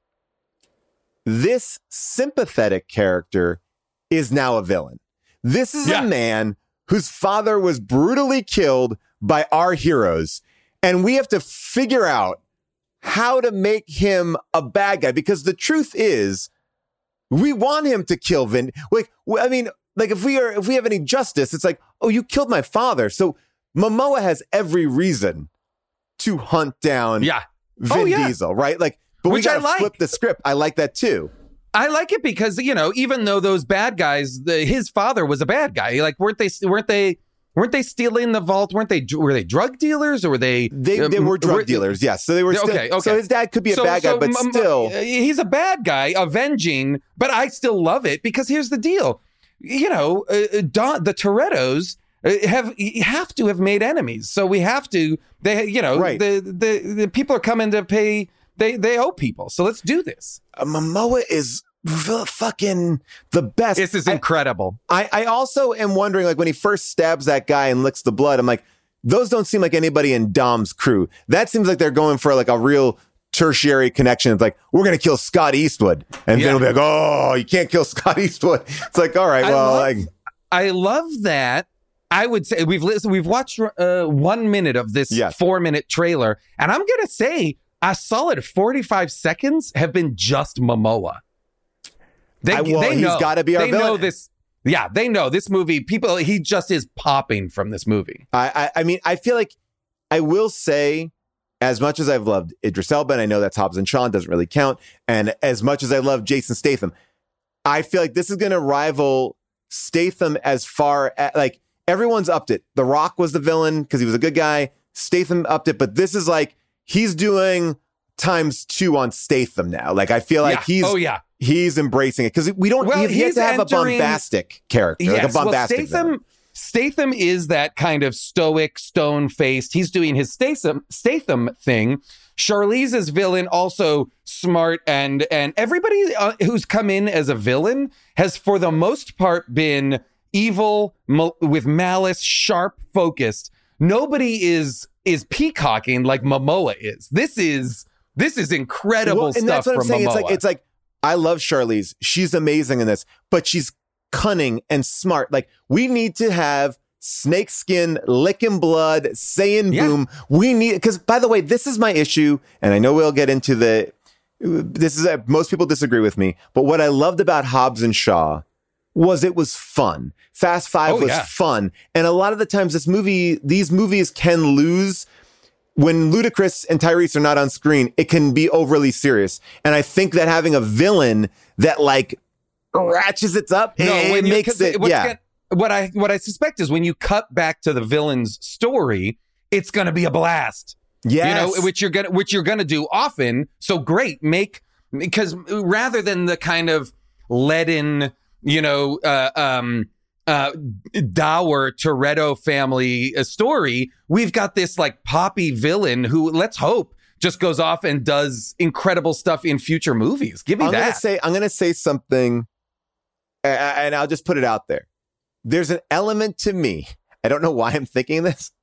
This sympathetic character is now a villain. This is Yeah. a man whose father was brutally killed by our heroes, and we have to figure out how to make him a bad guy, because the truth is, we want him to kill Vin. Like, I mean, like if we are, if we have any justice, it's like, oh, you killed my father. So Momoa has every reason to hunt down Yeah. Vin Oh, yeah. Diesel, right? Like, but Which we I gotta like. flip the script. I like that too. I like it because, you know, even though those bad guys, the, his father was a bad guy. Like, weren't they, weren't they, weren't they stealing the vault? Weren't they, were they drug dealers or were they? They, uh, they were drug were- dealers, yes. So they were still, Okay, okay. so his dad could be a So- bad guy, so but m- m- still. he's a bad guy, avenging. But I still love it because here's the deal, you know, uh, Don, the Torettos uh, have have to have made enemies, so we have to. They, you know, Right. the, the the people are coming to pay. They they owe people, so let's do this. Uh, Momoa is the fucking the best. This is I- incredible. I, I also am wondering, like, when he first stabs that guy and licks the blood, I'm like, those don't seem like anybody in Dom's crew. That seems like they're going for like a real tertiary connection. It's like, we're going to kill Scott Eastwood. And Yeah. then we'll be like, oh, you can't kill Scott Eastwood. It's like, all right, I well, love- like, I love that. I would say we've listened, we've watched uh, one minute of this Yes. four minute trailer, and I'm gonna say a solid forty-five seconds have been just Momoa. They, I- well, they he's know. gotta be our They know villain. this. Yeah, they know this movie. People, he just is popping from this movie. I, I, I mean, I feel like I will say, as much as I've loved Idris Elba, and I know that's Hobbs and Shaw, doesn't really count, and as much as I love Jason Statham, I feel like this is going to rival Statham as far as, like, everyone's upped it. The Rock was the villain because he was a good guy. Statham upped it, but this is like, he's doing times two on Statham now. Like, I feel like Yeah. he's Oh yeah. he's embracing it because we don't Well, we have yet he's to have entering- a bombastic character, like a Yes, well, bombastic villain. Statham. Statham is that kind of stoic, stone-faced. He's doing his Statham Statham thing. Charlize's villain also smart, and and everybody uh, who's come in as a villain has, for the most part, been evil mal- with malice, sharp, focused. Nobody is is peacocking like Momoa is. This is this is incredible Well, stuff and that's what I'm from saying. Momoa. It's like it's like I love Charlize. She's amazing in this, but she's cunning and smart. Like, we need to have snakeskin, licking blood, saying Yeah. boom. We need, because by the way, this is my issue, and I know we'll get into the. This is most people disagree with me, but what I loved about Hobbs and Shaw was it was fun. Fast Five Oh, was yeah. fun, and a lot of the times this movie, these movies can lose. When Ludacris and Tyrese are not on screen, it can be overly serious. And I think that having a villain that like ratchets it up, No, it, when it you- makes 'cause it, what's yeah. gonna- what I what I suspect is when you cut back to the villain's story, it's going to be a blast. Yes. You know, which you're gonna which you're gonna do often. So great, make because rather than the kind of leaden, you know, uh, um, uh, dour Toretto family uh, story, we've got this like poppy villain who, let's hope, just goes off and does incredible stuff in future movies. Give me I'm that. gonna say I'm gonna say something, a- a- and I'll just put it out there. There's an element to me, I don't know why I'm thinking this,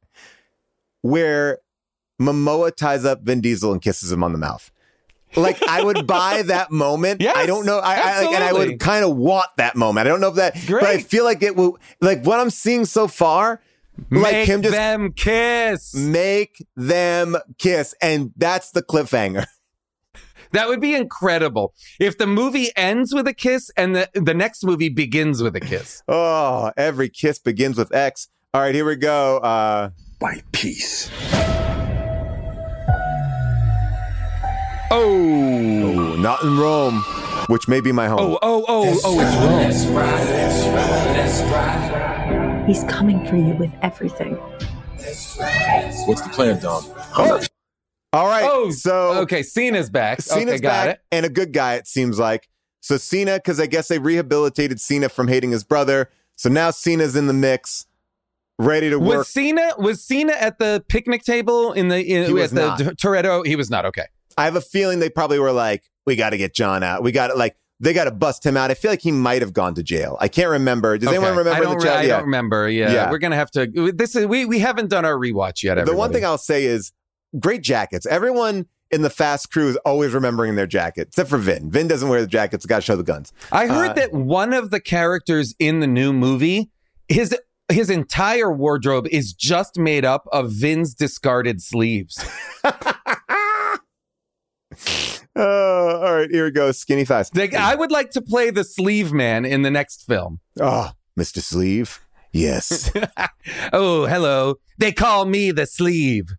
where Momoa ties up Vin Diesel and kisses him on the mouth. Like, I would buy that moment. Yes, I don't know. I, I like, and I absolutely. would kind of want that moment. I don't know if that, Great. but I feel like it will. Like, what I'm seeing so far, Make like him just them kiss. make them kiss. And that's the cliffhanger. That would be incredible if the movie ends with a kiss and the, the next movie begins with a kiss. Oh, every kiss begins with X. All right, here we go. Uh, My peace. Oh. oh, not in Rome, which may be my home. Oh, oh, oh, oh, it's Rome. Let's ride, let's ride, let's ride. He's coming for you with everything. What's the plan, Dom? Oh. All right. Oh, so okay, Cena's back. Cena's okay, got back it. and a good guy, it seems like. So Cena, because I guess they rehabilitated Cena from hating his brother. So now Cena's in the mix, ready to work. Was Cena was Cena at the picnic table in the in, He was at the not. T- Toretto? He was not. Okay. I have a feeling they probably were like, we got to get John out. We got to like, they got to bust him out. I feel like he might have gone to jail. I can't remember. Does Okay. anyone remember I don't, the re- jail? I Yeah. don't remember. Yeah. Yeah. We're gonna have to. This is we we haven't done our rewatch yet. The one everybody. thing I'll say is great jackets. Everyone in the Fast crew is always remembering their jacket, except for Vin. Vin doesn't wear the jackets. Got to show the guns. I heard Uh, that one of the characters in the new movie, his his entire wardrobe is just made up of Vin's discarded sleeves. Oh, all right, here we go. Skinny thighs. Like, I would like to play the sleeve man in the next film. Oh, Mister Sleeve. Yes. Oh, hello. They call me the sleeve.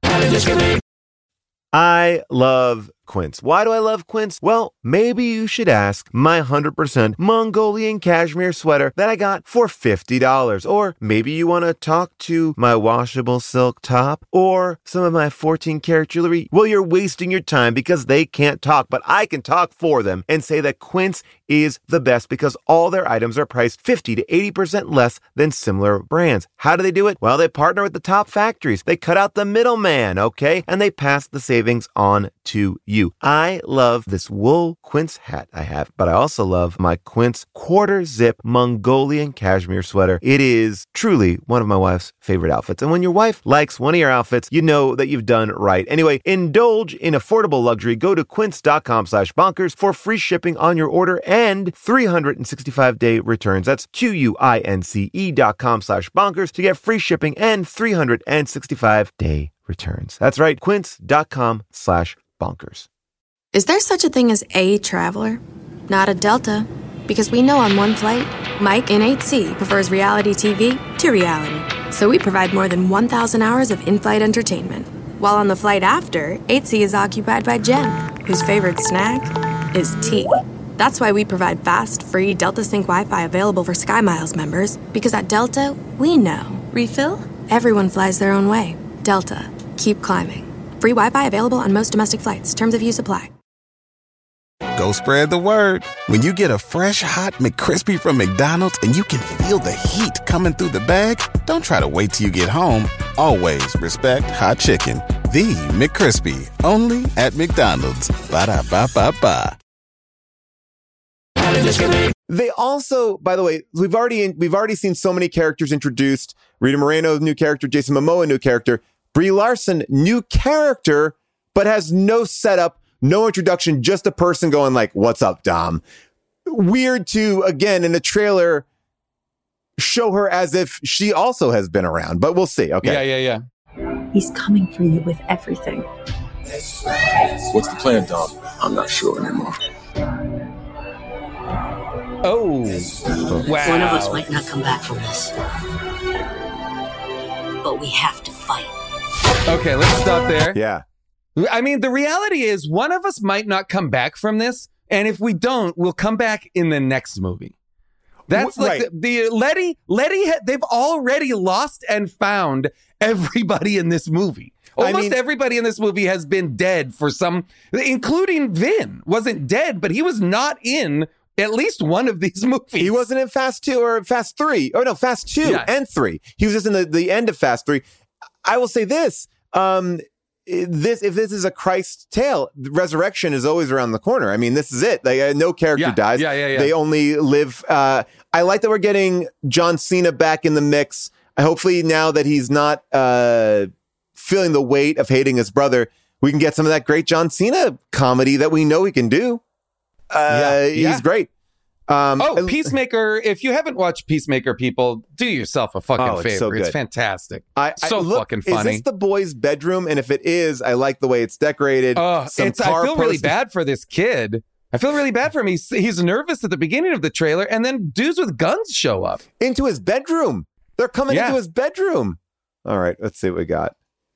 I love Quince. Why do I love Quince? Well, maybe you should ask my one hundred percent Mongolian cashmere sweater that I got for fifty dollars. Or maybe you want to talk to my washable silk top or some of my fourteen karat jewelry. Well, you're wasting your time because they can't talk, but I can talk for them and say that Quince is the best because all their items are priced fifty to eighty percent less than similar brands. How do they do it? Well, they partner with the top factories. They cut out the middleman, okay? And they pass the savings on to you. I love this wool Quince hat I have, but I also love my Quince quarter zip Mongolian cashmere sweater. It is truly one of my wife's favorite outfits. And when your wife likes one of your outfits, you know that you've done right. Anyway, indulge in affordable luxury. Go to quince.com slash bonkers for free shipping on your order and three hundred sixty-five day returns. That's Q-U-I-N-C-E dot com slash bonkers to get free shipping and three hundred sixty-five day returns. That's right, quince.com slash bonkers. Is there such a thing as a traveler? Not a Delta. Because we know on one flight, Mike in eight C prefers reality T V to reality. So we provide more than one thousand hours of in-flight entertainment. While on the flight after, eight C is occupied by Jen, whose favorite snack is tea. That's why we provide fast, free Delta Sync Wi-Fi available for SkyMiles members. Because at Delta, we know. Refill? Everyone flies their own way. Delta. Keep climbing. Free Wi-Fi available on most domestic flights. Terms of use apply. Go spread the word. When you get a fresh, hot McCrispy from McDonald's and you can feel the heat coming through the bag, don't try to wait till you get home. Always respect hot chicken. The McCrispy. Only at McDonald's. Ba-da-ba-ba-ba. They also, by the way, we've already we've already seen so many characters introduced. Rita Moreno, new character. Jason Momoa, new character. Brie Larson, new character, but has no setup, no introduction, just a person going like, what's up, Dom? Weird to, again, in a trailer, show her as if she also has been around, but we'll see. Okay. Yeah, yeah, yeah. He's coming for you with everything. What's the plan, Dom? I'm not sure anymore. Oh, wow. One of us might not come back from this. But we have to fight. Okay, let's stop there. Yeah. I mean, the reality is one of us might not come back from this. And if we don't, we'll come back in the next movie. That's like Right. the, the Letty, Letty, ha- they've already lost and found everybody in this movie. I Almost mean- everybody in this movie has been dead for some, including Vin. Wasn't dead, but he was not in at least one of these movies. He wasn't in Fast two or Fast three. Oh, no, Fast two Yeah. and three. He was just in the, the end of Fast three. I will say this. Um, this if this is a Christ tale, the resurrection is always around the corner. I mean, this is it. Like, uh, no character Yeah, dies. yeah, yeah, yeah. They only live. Uh, I like that we're getting John Cena back in the mix. Hopefully, now that he's not uh, feeling the weight of hating his brother, we can get some of that great John Cena comedy that we know he can do. Uh, Yeah, he's yeah. great. Um, oh, Peacemaker. If you haven't watched Peacemaker, people, do yourself a fucking Oh, it's favor. so good. It's fantastic. I, I, so look, fucking funny. Is this the boys' bedroom? And if it is, I like the way it's decorated. Uh, Some it's, I car feel really posters- bad for this kid. I feel really bad for him. He's, he's nervous at the beginning of the trailer, and then dudes with guns show up. Into his bedroom. They're coming Yeah. into his bedroom. All right, let's see what we got.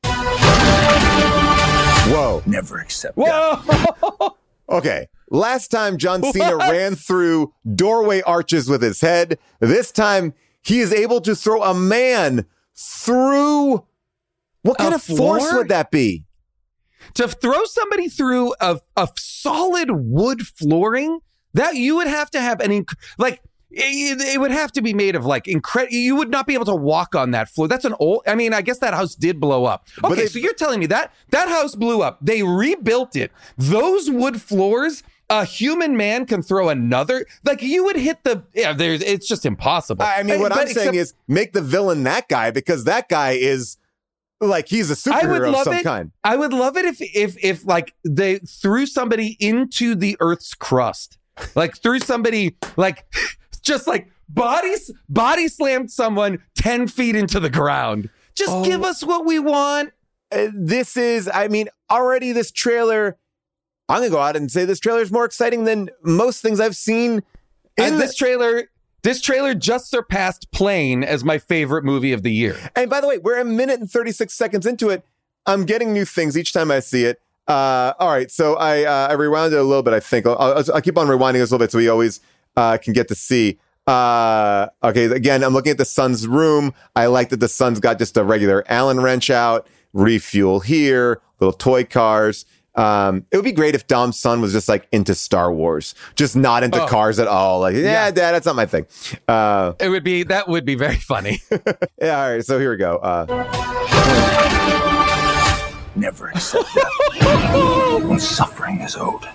Whoa. Never accept Whoa! Okay. Last time John Cena ran through doorway arches with his head. This time he is able to throw a man through. What kind A of force floor? would that be? To throw somebody through a, a solid wood flooring, that you would have to have an inc- like it, it would have to be made of like incredible. You would not be able to walk on that floor. That's an old. I mean, I guess that house did blow up. Okay, they- so you're telling me that that house blew up. They rebuilt it. Those wood floors. A human man can throw another. Like you would hit the. Yeah, there's. It's just impossible. I mean, what But I'm saying except- is make the villain that guy because that guy is like he's a I would superhero of love some it. kind. I would love it if if if like they threw somebody into the Earth's crust, like threw somebody like just like bodies body slammed someone ten feet into the ground. Just Oh. give us what we want. Uh, this is, I mean, already this trailer. I'm gonna go out and say this trailer is more exciting than most things I've seen. In And the- this trailer, this trailer just surpassed Plane as my favorite movie of the year. And by the way, we're a minute and thirty-six seconds into it. I'm getting new things each time I see it. Uh, all right, so I uh, I rewound it a little bit. I think I'll, I'll, I'll keep on rewinding this a little bit so we always uh, can get to see. Uh, okay, again, I'm looking at the son's room. I like that the son's got just a regular Allen wrench out, refuel here, little toy cars. Um, it would be great if Dom's son was just like into Star Wars, just not into Oh. cars at all. Like, yeah, Yeah. Dad, that's not my thing. Uh, It would be that would be very funny. yeah, all right, so here we go. Uh, Never accept that. When suffering is owed.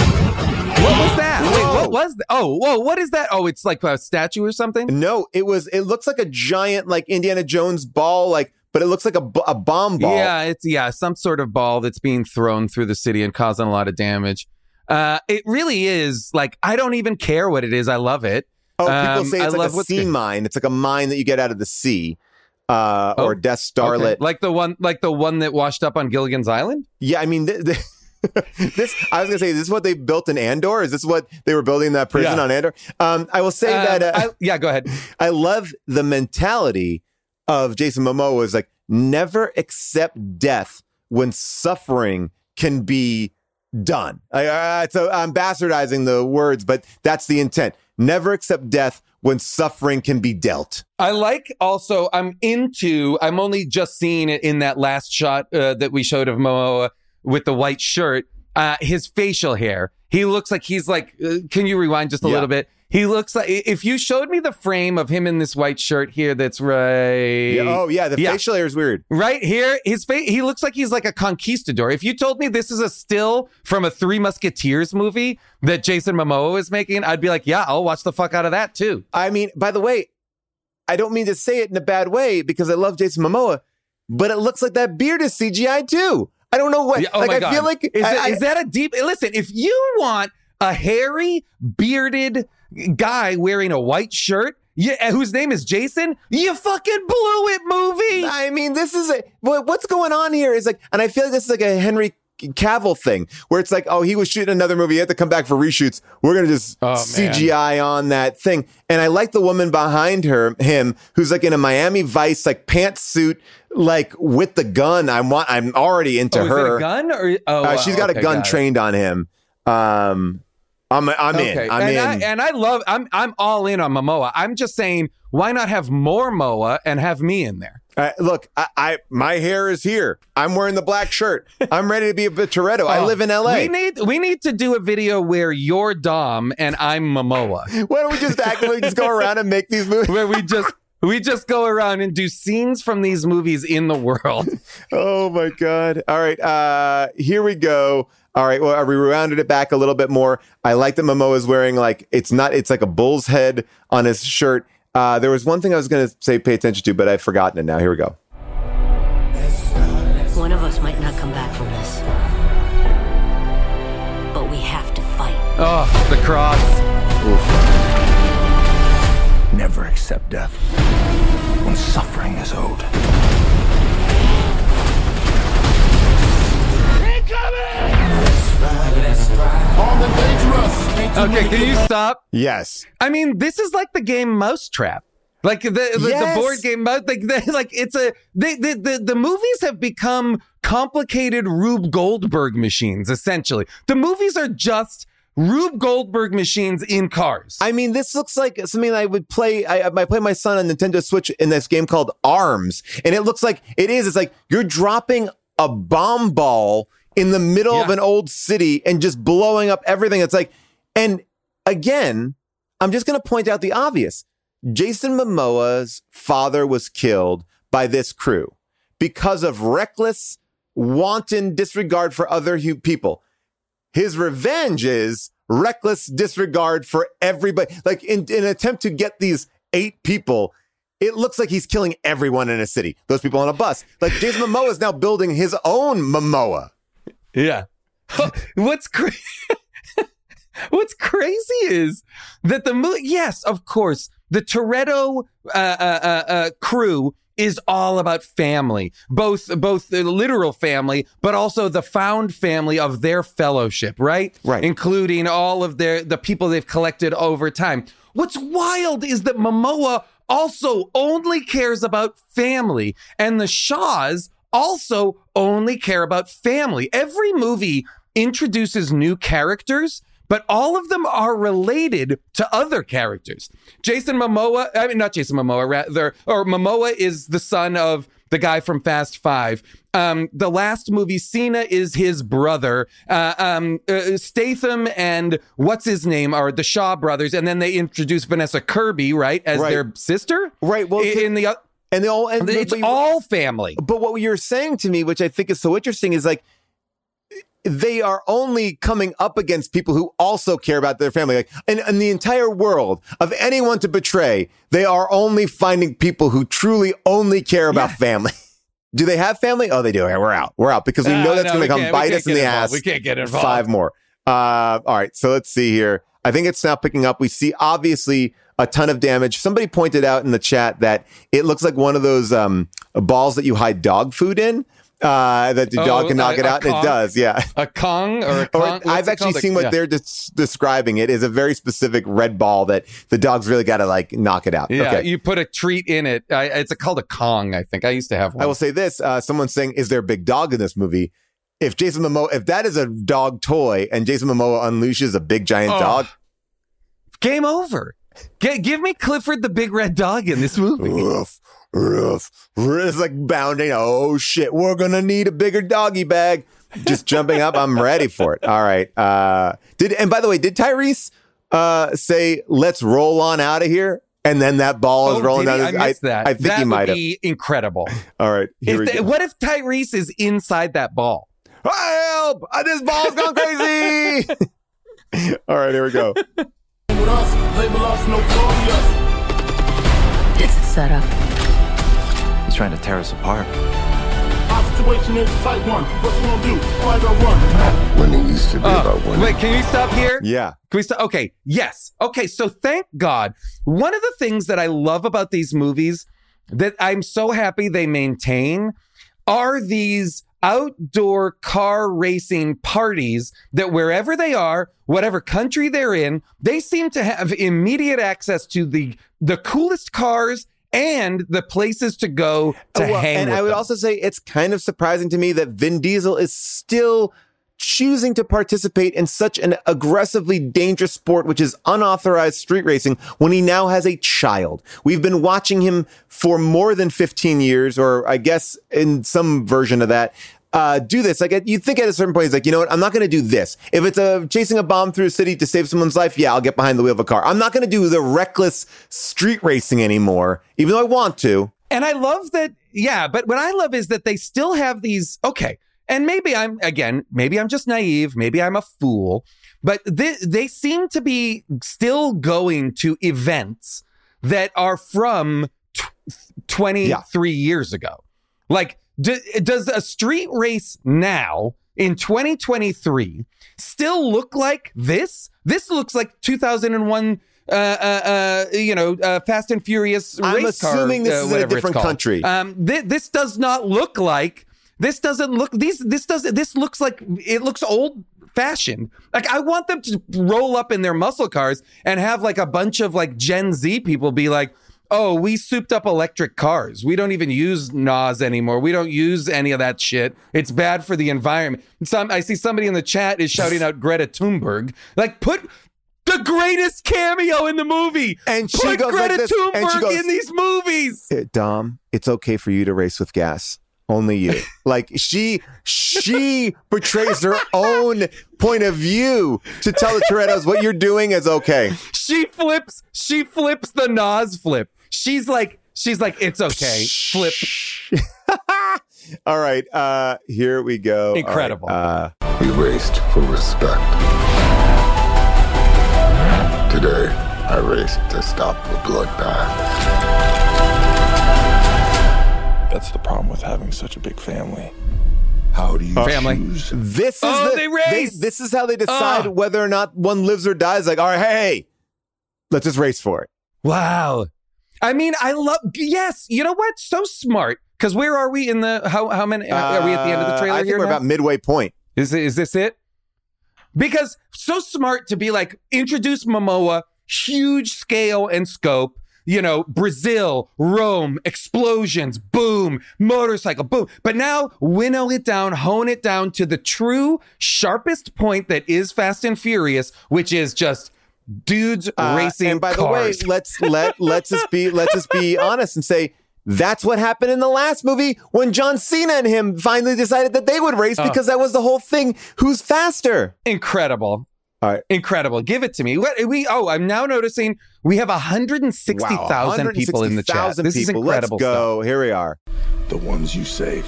What was that? Wait, what was that? Oh, whoa, what is that? Oh, it's like a statue or something? No, it was. It looks like a giant, like Indiana Jones ball, like, but it looks like a, b- a bomb ball. Yeah, it's yeah, some sort of ball that's being thrown through the city and causing a lot of damage. Uh, it really is like I don't even care what it is. I love it. Oh, people Um, say I it's like love a what's sea good. mine. It's like a mine that you get out of the sea, uh, Oh, or Death Starlet. Okay. Like the one, like the one that washed up on Gilligan's Island. Yeah, I mean, th- th- this. I was gonna say, this is what they built in Andor. Is this what they were building in that prison Yeah. on Andor? Um, I will say Um, that. Uh, I, yeah, go ahead. I love the mentality of Jason Momoa is like never accept death when suffering can be done. I, uh, so I'm bastardizing the words, but that's the intent. Never accept death when suffering can be dealt. I like also. I'm into. I'm only just seeing it in that last shot uh, that we showed of Momoa with the white shirt. Uh, his facial hair. He looks like he's like. Uh, can you rewind just a Yeah. little bit? He looks like if you showed me the frame of him in this white shirt here. That's right. Yeah, oh yeah, the Yeah. facial hair is weird. Right here, his face. He looks like he's like a conquistador. If you told me this is a still from a Three Musketeers movie that Jason Momoa is making, I'd be like, yeah, I'll watch the fuck out of that too. I mean, by the way, I don't mean to say it in a bad way because I love Jason Momoa, but it looks like that beard is C G I too. I don't know what. Yeah, oh like my I God. feel like is, I, it, I- is that a deep? Listen, if you want a hairy, bearded guy wearing a white shirt, yeah, whose name is Jason, you fucking blew it, movie. I mean, this is a what- what's going on here is like, and I feel like this is like a Henry Cavill thing where it's like, oh, he was shooting another movie, he had to come back for reshoots. We're gonna just Oh, C G I on that thing. And I like the woman behind her, him, who's like in a Miami Vice like pantsuit, like with the gun. I'm want, I'm already into Oh, is her. it a gun or oh, Uh, she's got okay, a gun got it. trained on him. Um, I'm I'm Okay, in. I'm and in. I, and I love. I'm I'm all in on Momoa. I'm just saying, why not have more Moa and have me in there? Uh, look, I, I my hair is here. I'm wearing the black shirt. I'm ready to be a bit Toretto. I Oh, live in L A. We need we need to do a video where you're Dom and I'm Momoa, Why don't we just actively just go around and make these movies? where we just we just go around and do scenes from these movies in the world. Oh my God. All right. Uh, here we go. All right. Well, we rounded it back a little bit more. I like that Momoa is wearing like, it's not, it's like a bull's head on his shirt. Uh, there was one thing I was going to say, pay attention to, but I've forgotten it now. Here we go. One of us might not come back from this. But we have to fight. Oh, the cross. Never accept death when suffering is owed. Okay, can you stop? Yes. I mean, this is like the game Mousetrap. Like the the, Yes. the board game, Mouse- like the, like it's a they, the the the movies have become complicated Rube Goldberg machines. Essentially, the movies are just Rube Goldberg machines in cars. I mean, this looks like something I would play. I, I play my son on Nintendo Switch in this game called ARMS. And it looks like it is. It's like you're dropping a bomb ball in the middle Yeah. of an old city and just blowing up everything. It's like, and again, I'm just going to point out the obvious. Jason Momoa's father was killed by this crew because of reckless, wanton disregard for other hu- people. His revenge is reckless disregard for everybody. Like in, in an attempt to get these eight people, it looks like he's killing everyone in a city. Those people on a bus. Like Jason Momoa is now building his own Momoa. Yeah. What's crazy? What's crazy is that the movie. Yes, of course, the Toretto uh, uh, uh, uh, crew is all about family, both both the literal family, but also the found family of their fellowship, right? Right. Including all of their the people they've collected over time. What's wild is that Momoa also only cares about family, and the Shaws also only care about family. Every movie introduces new characters, but all of them are related to other characters. Jason Momoa, I mean, not Jason Momoa, rather, or Momoa is the son of the guy from Fast Five. Um, the last movie, Cena is his brother. Uh, um, uh, Statham and what's his name are the Shaw brothers, and then they introduce Vanessa Kirby, right, as Right. their sister. Right. Well, in, in the and they all and it's but- all family. But what you're saying to me, which I think is so interesting, is like they are only coming up against people who also care about their family. Like in, in the entire world of anyone to betray, they are only finding people who truly only care about Yeah. family. Do they have family? Oh, they do. Okay, we're out. We're out because we Uh, know that's no, going we to come can't- we bite can't us in get the involved. ass. We can't get involved. Five more. Uh, all right. So let's see here. I think it's now picking up. We see obviously a ton of damage. Somebody pointed out in the chat that it looks like one of those um, balls that you hide dog food in. Uh, that the Oh, dog can knock a- it a out, and it Kong? does, yeah. A Kong or a Or Kong? What's I've it actually called? seen what Yeah. they're des- describing. It is a very specific red ball that the dog's really got to like knock it out. Yeah, Okay. you put a treat in it. I, it's a, called a Kong, I think. I used to have one. I will say this: uh, someone's saying, "Is there a big dog in this movie?" If Jason Momoa, if that is a dog toy, and Jason Momoa unleashes a big giant Oh. dog, Game over. G- give me Clifford the Big Red Dog in this movie. Roof, roof, roof. It's like bounding. Oh shit, we're gonna need a bigger doggy bag. Just jumping up. I'm ready for it. All right. Uh, did and by the way, did Tyrese uh, say, "Let's roll on out of here"? And then that ball is Oh, rolling did down. he? I his, missed that. I think that he might would have. be incredible. All right. Here If we the- go. what if Tyrese is inside that ball? Help! Uh, This ball's gone crazy. All right. Here we go. With us, label us notorious. It's a setup. He's trying to tear us apart. Our situation is type one. What you gonna do? Fight or run? When it used to be Uh, about winning. wait, can you stop here? Yeah. Can we stop? Okay. Yes. Okay. So thank God. One of the things that I love about these movies that I'm so happy they maintain are these outdoor car racing parties that wherever they are, whatever country they're in, they seem to have immediate access to the the coolest cars and the places to go to Well, hang and with I would them. also say it's kind of surprising to me that Vin Diesel is still choosing to participate in such an aggressively dangerous sport, which is unauthorized street racing, when he now has a child. We've been watching him for more than fifteen years, or I guess in some version of that, uh, do this. Like you think at a certain point, he's like, you know what? I'm not going to do this. If it's a chasing a bomb through a city to save someone's life, yeah, I'll get behind the wheel of a car. I'm not going to do the reckless street racing anymore, even though I want to. And I love that. Yeah. But what I love is that they still have these. Okay. And maybe I'm, again, maybe I'm just naive. Maybe I'm a fool. But they, they seem to be still going to events that are from t- twenty-three years ago. Like, do, does a street race now in twenty twenty-three still look like this? This looks like two thousand one, uh, uh, uh, you know, uh, Fast and Furious I'm race car. assuming this uh, is in a whatever it's different called. country. Um, th- this does not look like. This doesn't look. These. This doesn't. This looks like. It looks old fashioned. Like I want them to roll up in their muscle cars and have like a bunch of like Gen Z people be like, oh, we souped up electric cars. We don't even use N O S anymore. We don't use any of that shit. It's bad for the environment. Some I see somebody in the chat is shouting out Greta Thunberg. Like, put the greatest cameo in the movie. And she put goes Greta like this, and she Thunberg goes, in these movies. "Eh, Dom, it's okay for you to race with gas. Only you." Like she, she portrays her own point of view to tell the Torettos what you're doing is okay. She flips, she flips the N O S flip. She's like, she's like, it's okay. Flip. All right, uh, here we go. Incredible. All right, uh, We raced for respect. Today, I raced to stop a bloodbath. That's the problem with having such a big family. How do you Family. choose? this is Oh, the, they race! this is how they decide Ah. whether or not one lives or dies. Like, all right, hey, let's just race for it. Wow. I mean, I love, yes, you know what? So smart. Because where are we in the, how how many, are we at the end of the Uh, trailer I think here we're now? about midway point. Is, is this it? Because so smart to be like, introduce Momoa, huge scale and scope, you know, Brazil, Rome, explosions, boom, motorcycle, boom. But now winnow it down, hone it down to the true sharpest point that is Fast and Furious, which is just dudes Uh, racing and by cars. the way, let's let let's just be let's just be honest and say that's what happened in the last movie when John Cena and him finally decided that they would race because that was the whole thing. Who's faster? Incredible. All right. Incredible. Give it to me. What we oh, I'm now noticing we have one hundred sixty thousand Wow, people in the chat. one hundred sixty thousand This is people. incredible Let's go. stuff. Here we are. The ones you save.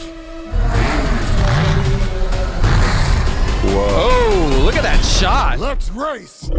Oh, look at that shot. Let's race!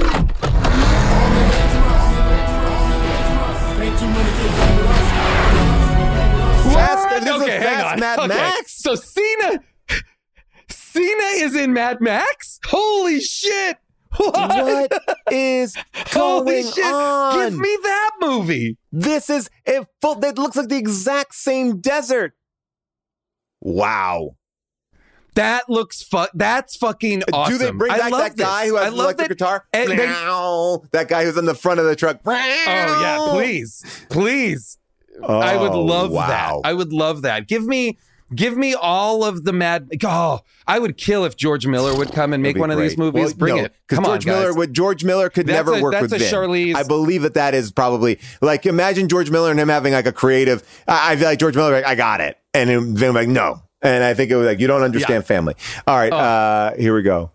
Fast, this Okay, is hang Fast on. Mad Okay, Max. So Cena Cena is in Mad Max? Holy shit. What? What is Holy going shit. on? Give me that movie. This is it. Full, it looks like the exact same desert. Wow. That looks fu- that's fucking awesome. Do they bring I back love that guy this. who I has the love electric that- guitar? and they- that guy who's on the front of the truck. Oh yeah, please. Please. I would Oh, love wow. that. I would love that. Give me give me all of the mad oh, I would kill if George Miller would come and make That'd be one of these great. movies. Well, Bring no, it. Because Come George on, guys. Miller would George Miller could That's never a- work that's with a Vin. Charlize- I believe that that is probably like imagine George Miller and him having like a creative. I, I feel like George Miller, like, I got it, and then Vin like no, and I think it was like you don't understand Yeah. family. All right, Oh. uh, here we go.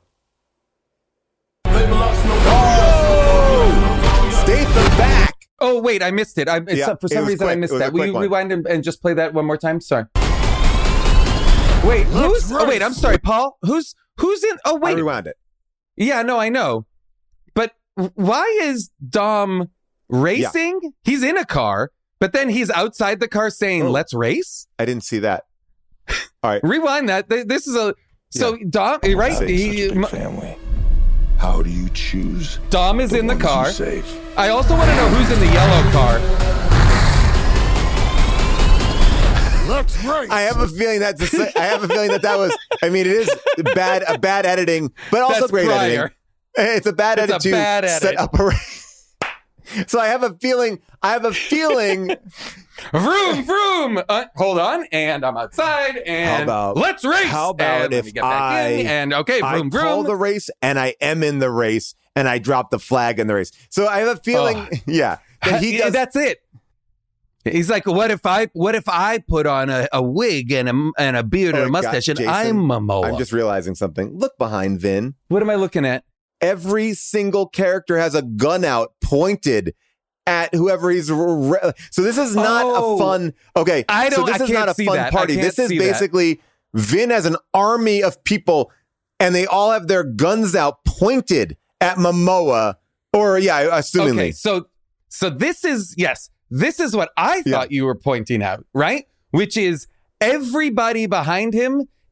Statham back. Oh wait, I missed it. I, it's, Yeah, for it some was reason I quick. missed It was a that. Will quick you one. rewind and, and just play that one more time? Sorry. Wait, who's? Oh wait, I'm sorry, Paul. Who's who's in? Oh I wait, rewound it. yeah, no, I know, but why is Dom racing? He's in a car, but then he's outside the car saying, Oh. "Let's race." I didn't see that. All right. Rewind that. Th- This is a so Dom, right? Save He, such a big family. How do you choose? Dom is in the ones you car. save. I also want to know who's in the yellow car. Let's race! I have a feeling that I have a feeling that that was. I mean, it is bad, a bad editing, but also That's great prior. editing. It's a bad It's edit a to bad edit. set up a race. So I have a feeling. I have a feeling. Vroom, vroom. Uh, hold on, and I'm outside, and How about- let's race. how about and let if me get back I- in, and okay, I vroom, call vroom. the race, and I am in the race, and I drop the flag in the race. So I have a feeling. Oh. Yeah, that he Yeah, does. that's it. He's like, what if I, what if I put on a, a wig and a and a beard Oh and a my God, mustache, and Jason, I'm Momoa? I'm just realizing something. Look behind Vin. What am I looking at? Every single character has a gun out pointed at whoever he's. Re- so this is not Oh. a fun. Okay, I so don't- this I is can't not a see fun that. I party. can't This is see that. basically Vin has an army of people, and they all have their guns out pointed at Momoa. Or yeah, assumingly. Okay, so so this is yes, this is what I Yeah. thought you were pointing out, right? Which is everybody behind him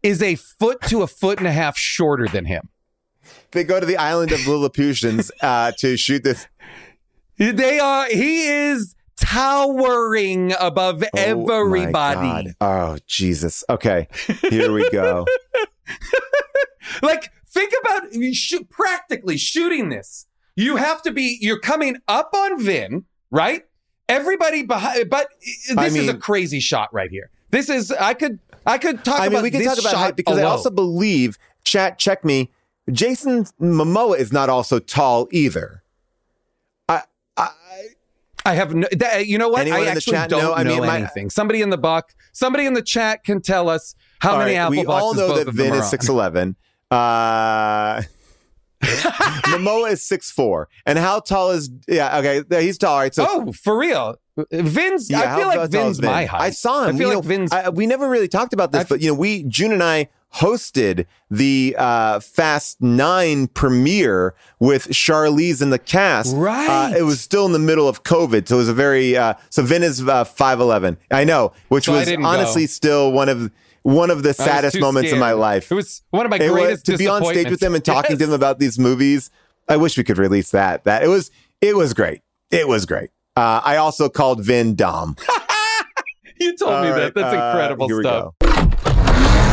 is a foot to a foot and a half shorter than him. They go to the island of Lilliputians uh, to shoot this. They are. He is towering above Oh, everybody. my God. Oh, Jesus. Okay, here we go. Like, think about you shoot, practically shooting this. You have to be, you're coming up on Vin, right? Everybody behind, but this I mean, is a crazy shot right here. This is, I could, I could talk I about mean, we can this talk about shot height because alone. I also believe, chat, check me, Jason Momoa is not also tall either. I, I, I have no, that, you know what? Anyone I in the actually chat don't know? I know mean, my- anything. Somebody in the buck, somebody in the chat can tell us how all many right, apple we all boxes know both that of them Vin are is on. six eleven. Uh, Momoa is six four. And how tall is, yeah, okay, he's tall. All right, so, Oh, for real? Vin's, yeah, I how feel like tall Vin's is Vin? my height. I saw him. I feel You like know, Vin's, I, we never really talked about this, I've- but, you know, we, June and I hosted the uh, Fast Nine premiere with Charlize and the cast. Right. Uh, it was still in the middle of COVID, so it was a very, uh, so Vin is uh, five eleven. I know, which So I was didn't honestly go. still one of one of the I was saddest too moments of my scared. life. It was one of my It was- greatest to be on stage with them and talking Yes. to them about these movies. I wish we could release that. That it was it was great. It was great. Uh, I also called Vin Dom. You told me All that. right, That's uh, incredible here we stuff. go.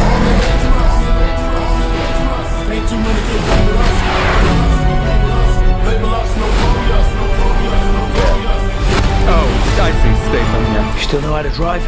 Oh, I see Statham. Yeah. You still know how to drive?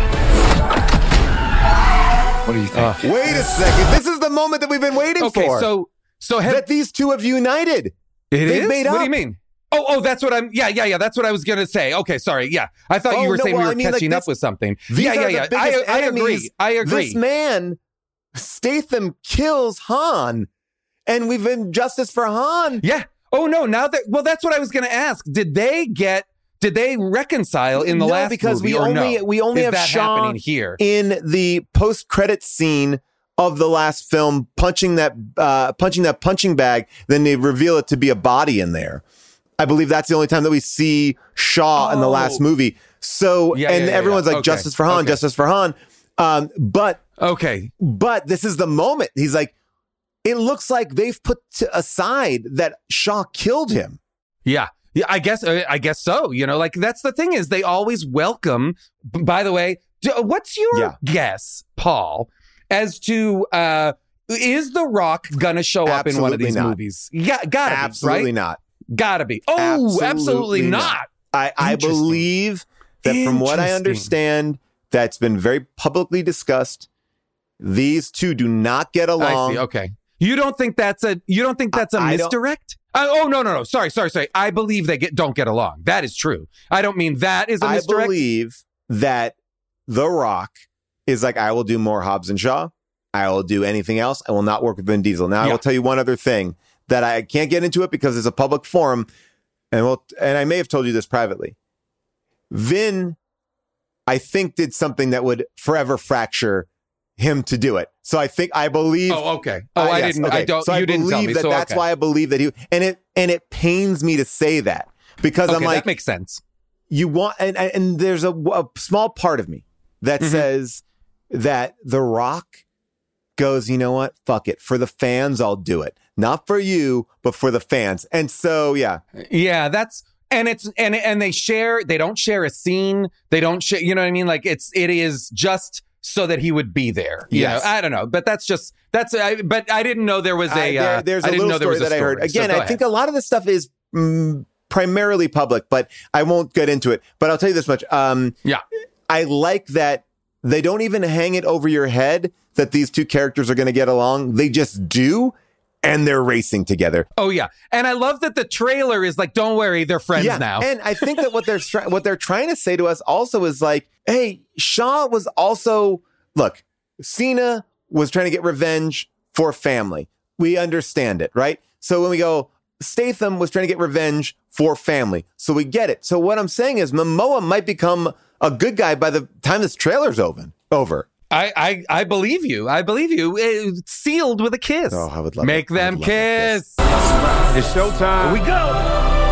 What do you think? Wait a second. This is the moment that we've been waiting Okay, for. so so have, that these two have united. it they've is? made What do up. you mean? Oh, oh, that's what I'm. Yeah, yeah, yeah. That's what I was gonna say. Okay, sorry. Yeah, I thought Oh, you were no, saying well, we were I mean, like, catching up this- with something. These yeah, are yeah, the yeah. I, biggest I agree. enemies. I agree. This man, Statham, kills Han, and we've been justice for Han. Yeah. Oh no. Now that well, that's what I was gonna ask. Did they get? Did they reconcile in the no, last because movie we or only no? we only Is have that Shaw happening here? in the post-credit scene of the last film, punching that uh, punching that punching bag. Then they reveal it to be a body in there. I believe that's the only time that we see Shaw in the last Oh. movie. So, Yeah, and yeah, yeah, everyone's yeah. like, Okay, justice for Han, okay. justice for Han. Um, but Okay. But this is the moment. He's like, it looks like they've put to aside that Shaw killed him. Yeah. Yeah, I guess uh, I guess so. You know, like that's the thing is they always welcome. b- By the way, do, what's your Yeah. guess, Paul, as to uh is The Rock gonna show up in one of Absolutely these not. movies? Yeah, gotta Absolutely be, right? not. Gotta be. Oh, absolutely, Absolutely not. not. I, I Interesting. believe that from what I Interesting. understand, that's been very publicly discussed. These two do not get along. I see. Okay. You don't think that's a you don't think that's a I- I don't- misdirect? Uh, oh no no no sorry sorry sorry I believe they get don't get along. That is true. I don't mean that is a I misdirect. believe that The Rock is like, I will do more Hobbs and Shaw. I will do anything else. I will not work with Vin Diesel. Now, I Yeah. will tell you one other thing that I can't get into it because it's a public forum, and we'll, and I may have told you this privately. Vin, I think, did something that would forever fracture him to do it. So I think I believe. Oh okay. Oh Uh, I yes, didn't. okay. I don't. So you I didn't believe tell me. that. So That's okay. why I believe that he and it and it pains me to say that because Okay, I'm like, that makes sense. you want and and, and there's a, a small part of me that Mhm. says that The Rock goes, you know what, fuck it, for the fans I'll do it, not for you but for the fans. And so yeah, Yeah, that's and it's and and they share. They don't share a scene. They don't share. You know what I mean? Like it's it is just so that he would be there. You Yes. know? I don't know, but that's just that's. I, but I didn't know there was a. I- there- uh, there's I a didn't little know there story was a that I heard. story. So Again, go I ahead. think a lot of this stuff is mm, primarily public, but I won't get into it. But I'll tell you this much. Um, Yeah. I like that they don't even hang it over your head that these two characters are going to get along. They just do, and they're racing together. Oh yeah, and I love that the trailer is like, "Don't worry, they're friends Yeah, now." and I think that what they're try- what they're trying to say to us also is like, hey, Shaw was also look, Cena was trying to get revenge for family. We understand it, right? So when we go, Statham was trying to get revenge for family. So we get it. So what I'm saying is Momoa might become a good guy by the time this trailer's over. Over. I, I I believe you. I believe you. It's sealed with a kiss. Oh, I would love Make it. I them would love that kiss. It's showtime. Here we go.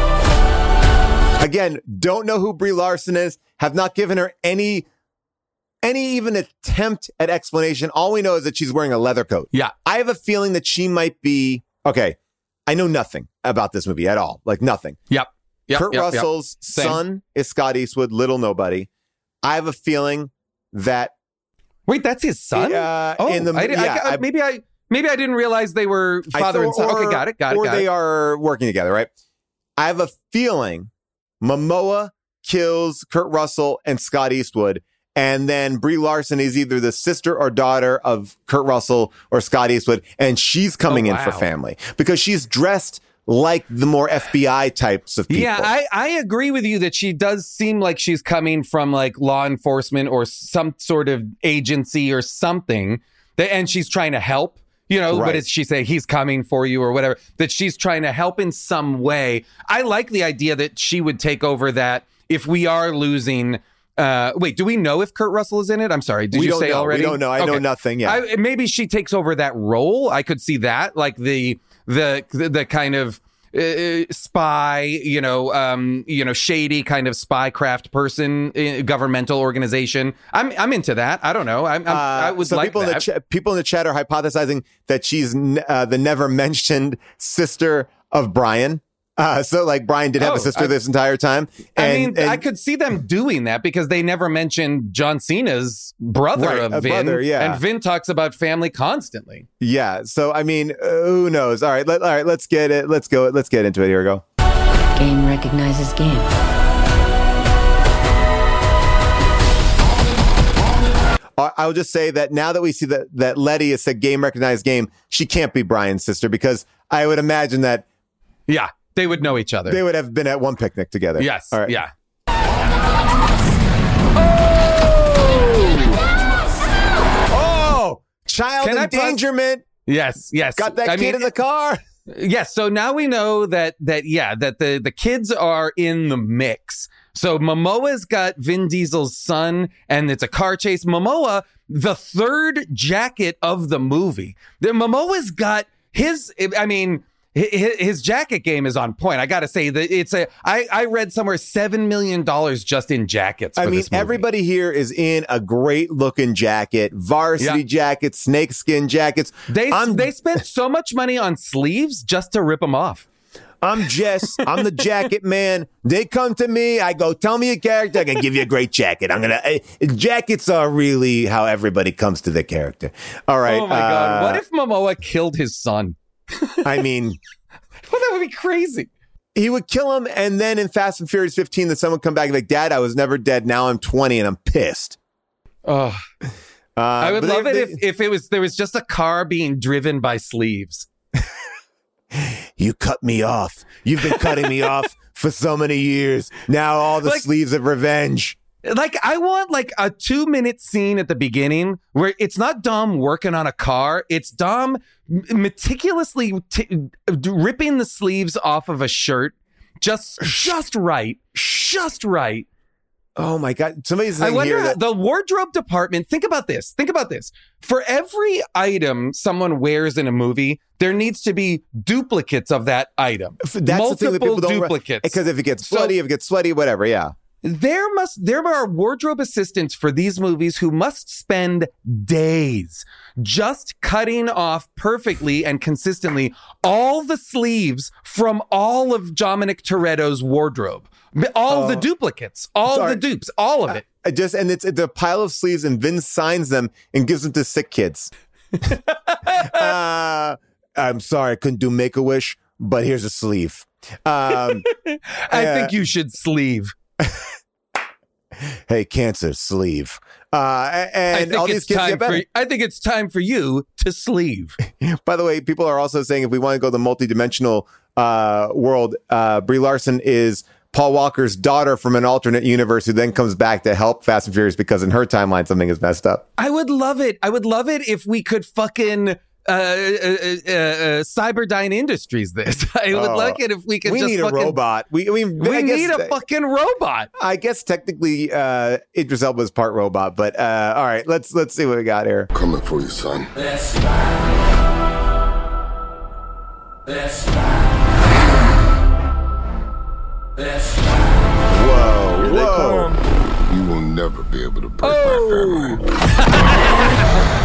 Again, don't know who Brie Larson is. Have not given her any any even attempt at explanation. All we know is that she's wearing a leather coat. Yeah. I have a feeling that she might be, okay, I know nothing about this movie at all. Like nothing. Yep. yep Kurt yep, Russell's yep. son is Scott Eastwood, little nobody. I have a feeling that. Wait, that's his son? Uh, oh, in the, I, yeah, I, I, I, maybe I maybe I didn't realize they were father I, and son. or, Okay, got it, got it, Or got they it. are working together, right? I have a feeling Momoa kills Kurt Russell and Scott Eastwood, and then Brie Larson is either the sister or daughter of Kurt Russell or Scott Eastwood, and she's coming oh, in wow. for family because she's dressed like the more F B I types of people. Yeah, I, I agree with you that she does seem like she's coming from like law enforcement or some sort of agency or something, that, and she's trying to help. You know, Right. what does she say? He's coming for you or whatever, that she's trying to help in some way. I like the idea that she would take over that if we are losing. Uh, wait, do we know if Kurt Russell is in it? I'm sorry. Did we you don't say know. already? We don't know. I know Okay. nothing. Yeah. I, maybe she takes over that role. I could see that, like the the the, the kind of uh, spy, you know, um, you know, shady kind of spycraft person, uh, governmental organization. I'm I'm into that. I don't know. I'm, I'm, Uh, I would so like people that. In the ch- people in the chat are hypothesizing that she's n- uh, the never mentioned sister of Brian. Uh, so like Brian did have Oh, a sister I- this entire time. I And- mean, and- I could see them doing that because they never mentioned John Cena's brother Right, of a Vin. brother, yeah. And Vin talks about family constantly. Yeah. So I mean, uh, who knows? All right. Let, all right. Let's get it. Let's go. Let's get into it. Here we go. Game recognizes game. I- I'll just say that now that we see that that Letty is a game recognized game, she can't be Brian's sister because I would imagine that Yeah, they would know each other. they would have been at one picnic together. Yes. All right. Yeah. Oh, child Can I pause- endangerment. Yes. Yes. Got that I kid mean, in the car. Yes. So now we know that that yeah that the the kids are in the mix. So Momoa's got Vin Diesel's son, and it's a car chase. Momoa, the third jacket of the movie. The Momoa's got his. I mean, his, his jacket game is on point. I got to say that it's a. I I read somewhere seven million dollars just in jackets. For I mean, this movie. everybody here is in a great looking jacket, varsity Yeah. jackets, snakeskin jackets. They I'm, they spent so much money on sleeves just to rip them off. I'm Jess. I'm the jacket man. They come to me. I go, tell me a character. I can give you a great jacket. I'm gonna. Uh, jackets are really how everybody comes to the character. All right. Oh my god! uh, What if Momoa killed his son? I mean, Well, that would be crazy. he would kill him, and then in Fast and Furious fifteen, the son would come back and be like, "Dad, I was never dead. Now I'm twenty, and I'm pissed." Oh, Uh, I would but love they- it if, if it was there was just a car being driven by sleeves. You cut me off. You've been cutting me off for so many years. Now all the Like- sleeves of revenge. Like I want like a two minute scene at the beginning where it's not Dom working on a car. It's Dom m- meticulously t- ripping the sleeves off of a shirt, just just right, just right. Oh my God. Somebody's I saying wonder here how, that the wardrobe department. Think about this. Think about this. For every item someone wears in a movie, there needs to be duplicates of that item. that's the thing that Multiple people don't duplicates. because if it gets So- sweaty, if it gets sweaty, whatever. Yeah. There must there are wardrobe assistants for these movies who must spend days just cutting off perfectly and consistently all the sleeves from all of Dominic Toretto's wardrobe. All Oh. the duplicates, all Sorry. the dupes, all of it. I just and it's, it's a pile of sleeves, and Vin signs them and gives them to sick kids. uh, I'm sorry, I couldn't do Make a Wish, but here's a sleeve. Um, I uh, think you should sleeve. hey, cancer sleeve. Uh, I and all think these it's kids time get better. for I think it's time for you to sleeve. By the way, people are also saying if we want to go the multidimensional uh, world, uh, Brie Larson is Paul Walker's daughter from an alternate universe who then comes back to help Fast and Furious because in her timeline something is messed up. I would love it. I would love it if we could fucking uh, uh, uh, uh, Cyberdyne Industries this. I would Oh, like it if we could we just need fucking, a robot. We, we, We I guess- need a fucking robot. I guess technically uh, Idris Elba is part robot, but uh, all right, let's let's see what we got here. Coming for you, son. That's right. That's right. That's right. Whoa, whoa! You will never be able to break Oh. my family.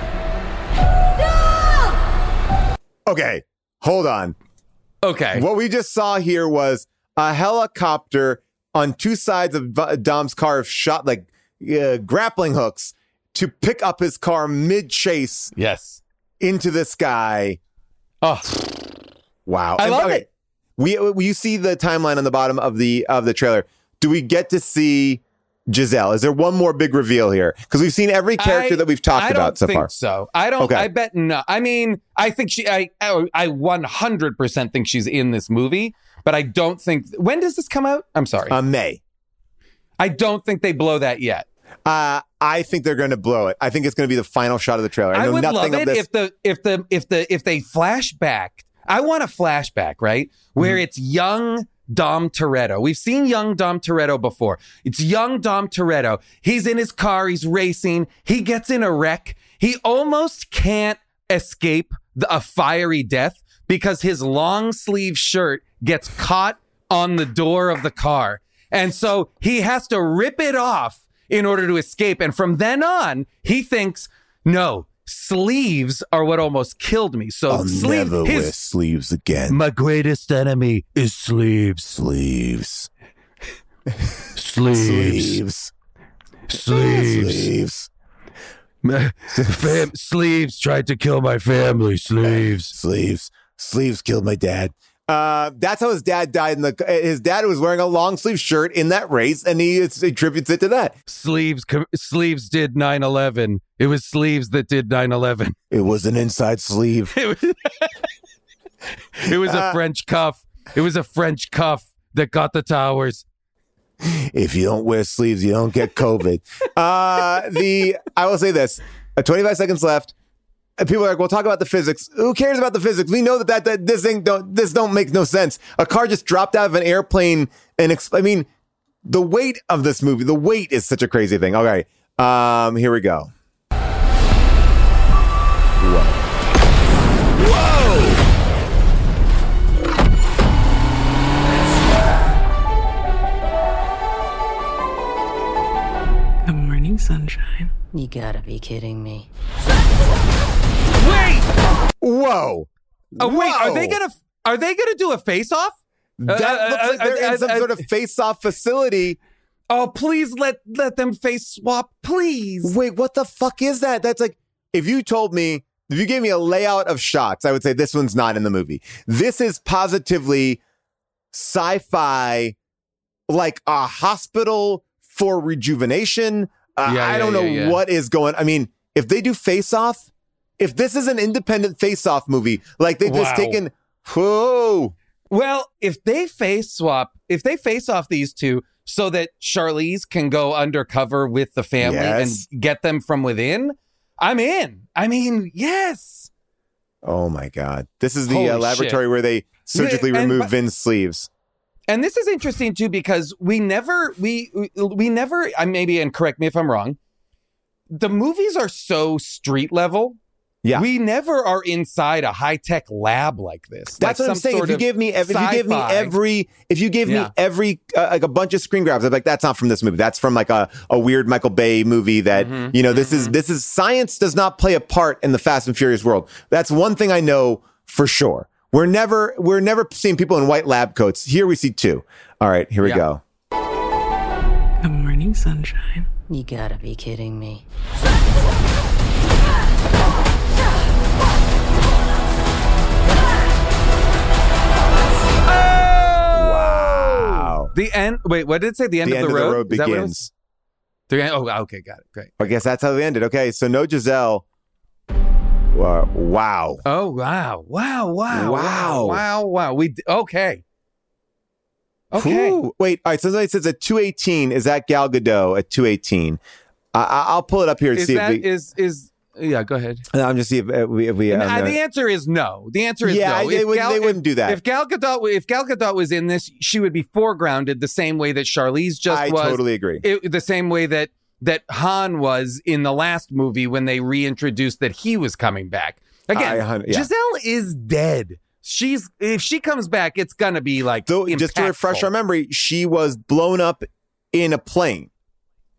Okay, hold on. Okay. What we just saw here was a helicopter on two sides of V- Dom's car shot like uh, grappling hooks to pick up his car mid-chase Yes. into the sky. Oh, Wow. I And- love okay, it. We, we you see the timeline on the bottom of the of the trailer. Do we get to see Giselle? Is there one more big reveal here? Because we've seen every character I- that we've talked I about don't so think far. So I don't. Okay. I bet no. I mean, I think she. I. I one hundred percent think she's in this movie, but I don't think. When does this come out? I'm sorry. Uh, May. I don't think they blow that yet. Uh, I think they're going to blow it. I think it's going to be the final shot of the trailer. I I know would nothing love of it this. if the if the if the if they flash back. I want a flashback, right? Where Mm-hmm. it's young Dom Toretto. We've seen young Dom Toretto before. It's young Dom Toretto. He's in his car. He's racing. He gets in a wreck. He almost can't escape the, a fiery death because his long sleeve shirt gets caught on the door of the car. And so he has to rip it off in order to escape. And from then on, he thinks, no, sleeves are what almost killed me. So I'll sleeve, never wear his, sleeves again. my greatest enemy is sleeves. Sleeves. Sleeves. Sleeves. Sleeves. Fam- sleeves tried to kill my family. Sleeves. Sleeves. Sleeves killed my dad. Uh, that's how his dad died. In the his dad was wearing a long sleeve shirt in that race, and he attributes it to that. Sleeves. Com- sleeves did nine eleven. It was sleeves that did nine eleven. It was an inside sleeve. It was, it was a Uh, French cuff. It was a French cuff that got the towers. If you don't wear sleeves, you don't get COVID. uh, the I will say this: uh, twenty-five seconds left. And people are like, "Well, talk about the physics. Who cares about the physics? We know that that, that this thing don't this don't make no sense. A car just dropped out of an airplane, and ex- I mean, the weight of this movie, the weight is such a crazy thing. Okay, um, here we go. Whoa! Whoa! Good morning, sunshine. You gotta be kidding me. Wait. Whoa! Oh, wait. Are they Whoa! gonna? Are they gonna do a face-off? That Uh, looks uh, like they're uh, in some uh, sort of face-off facility. Oh, please let let them face swap, please. Wait, what the fuck is that? That's like, if you told me, if you gave me a layout of shots, I would say this one's not in the movie. This is positively sci-fi, like a hospital for rejuvenation. Uh, Yeah, I yeah, don't know yeah, yeah. what is going. I mean, if they do Face Off, if this is an independent Face Off movie, like they've just Wow. taken, whoa. Well, if they face swap, if they face off these two so that Charlize can go undercover with the family Yes. and get them from within, I'm in. I mean, yes. Oh my God. This is the Holy uh, laboratory shit. where they surgically Yeah, and- remove but- Vin's sleeves. And this is interesting too because we never we we, we never I maybe and correct me if I'm wrong. The movies are so street level. Yeah. We never are inside a high-tech lab like this. That's like what I'm some saying. sort If you of give me, if you give me sci-fi. every, if you give Yeah. me every, uh, like a bunch of screen grabs, I'm like, that's not from this movie. That's from like a, a weird Michael Bay movie that, Mm-hmm, you know, this is, this is science does not play a part in the Fast and Furious world. That's one thing I know for sure. We're never, we're never seeing people in white lab coats. Here we see two. All right, here we Yeah. go. Good morning, sunshine. You gotta be kidding me. Wow. The end. Wait, what did it say? The end The of end the of road. the road Is that what it was? begins. The end- oh, okay, got it. Great. I guess that's how they ended. Okay, so no Giselle. Wow. Wow. Oh wow, wow, wow, Wow. wow, wow. We d- okay, okay. Ooh, wait, all right. So somebody says at two eighteen, is that Gal Gadot at two eighteen? I I- I'll pull it up here and Is see that if we. is is yeah? Go ahead. I'm just see if, if we. If we And, um, uh, uh, the answer is no. The answer is yeah, no. I- they, If would, Gal- they if- wouldn't do that. If Gal Gadot, if Gal Gadot was in this, she would be foregrounded the same way that Charlize just I was. totally agree. It, the same way that that Han was in the last movie when they reintroduced that he was coming back. Again, I hun- yeah. Giselle is dead. She's if she comes back, it's gonna be like Though, just to refresh impactful. our memory, she was blown up in a plane.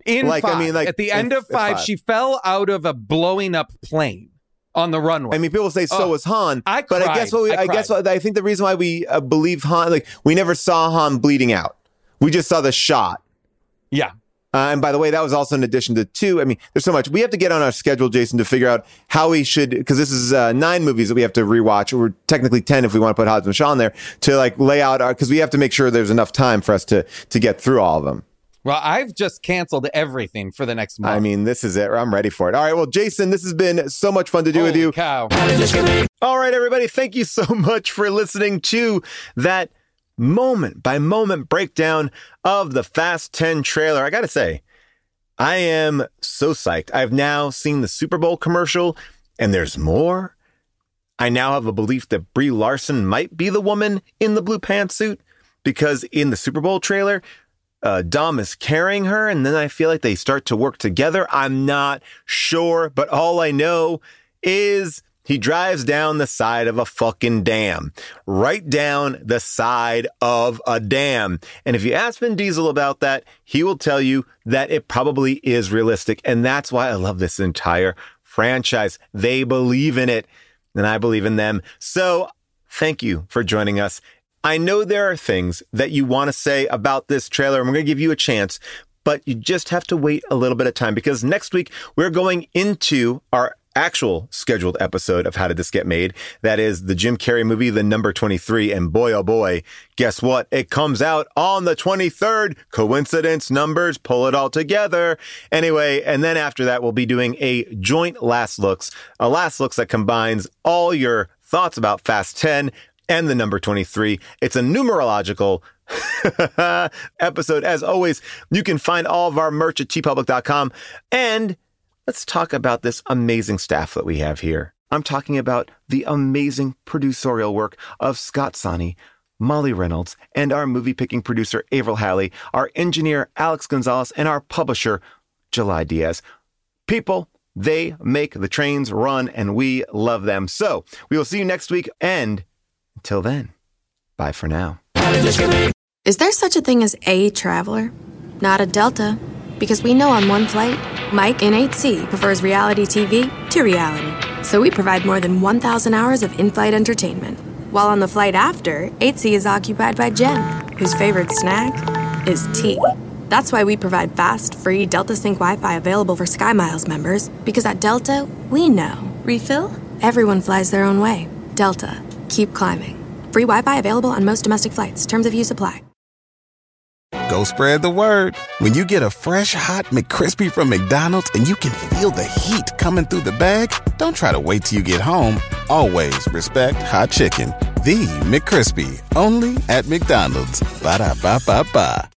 In like, five. I mean, like at the in- end of in five, five. she fell out of a blowing up plane on the runway. I mean, people say so Oh, was Han, I but I guess cried. what we, I I, guess cried. what, I think the reason why we uh, believe Han, like we never saw Han bleeding out. We just saw the shot. Yeah. Uh, and by the way, that was also in addition to two. I mean, there's so much. We have to get on our schedule, Jason, to figure out how we should, because this is uh, nine movies that we have to rewatch, or technically ten if we want to put Hobbs and Shaw in there, to like lay out our, because we have to make sure there's enough time for us to to get through all of them. Well, I've just canceled everything for the next month. I mean, this is it. I'm ready for it. All right. Well, Jason, this has been so much fun to do with Holy you. cow. All right, everybody. Thank you so much for listening to that moment by moment breakdown of the Fast ten trailer. I got to say, I am so psyched. I've now seen the Super Bowl commercial, and there's more. I now have a belief that Brie Larson might be the woman in the blue pantsuit, because in the Super Bowl trailer, Uh, Dom is carrying her, and then I feel like they start to work together. I'm not sure, but all I know is he drives down the side of a fucking dam. Right down the side of a dam. And if you ask Vin Diesel about that, he will tell you that it probably is realistic. And that's why I love this entire franchise. They believe in it, and I believe in them. So thank you for joining us. I know there are things that you want to say about this trailer, and we're going to give you a chance, but you just have to wait a little bit of time, because next week we're going into our actual scheduled episode of How Did This Get Made? That is the Jim Carrey movie, The Number twenty-three. And boy, oh boy, guess what? It comes out on the twenty-third. Coincidence, numbers, pull it all together. Anyway, and then after that, we'll be doing a joint Last Looks, a Last Looks that combines all your thoughts about Fast ten and The Number twenty-three. It's a numerological episode. As always, you can find all of our merch at t public dot com. And let's talk about this amazing staff that we have here. I'm talking about the amazing producerial work of Scott Sani, Molly Reynolds, and our movie-picking producer, Avril Halley, our engineer, Alex Gonzalez, and our publisher, July Diaz. People, they make the trains run, and we love them. So we will see you next week, and until then, bye for now. Is there such a thing as a traveler? Not a Delta. Because we know on one flight, Mike in eight C prefers reality T V to reality. So we provide more than one thousand hours of in-flight entertainment. While on the flight after, eight C is occupied by Jen, whose favorite snack is tea. That's why we provide fast, free Delta Sync Wi-Fi available for SkyMiles members. Because at Delta, we know. Refill? Everyone flies their own way. Delta. Keep climbing. Free Wi-Fi available on most domestic flights. Terms of use apply. Go spread the word. When you get a fresh, hot McCrispy from McDonald's and you can feel the heat coming through the bag, don't try to wait till you get home. Always respect hot chicken. The McCrispy, only at McDonald's. Ba-da-ba-ba-ba.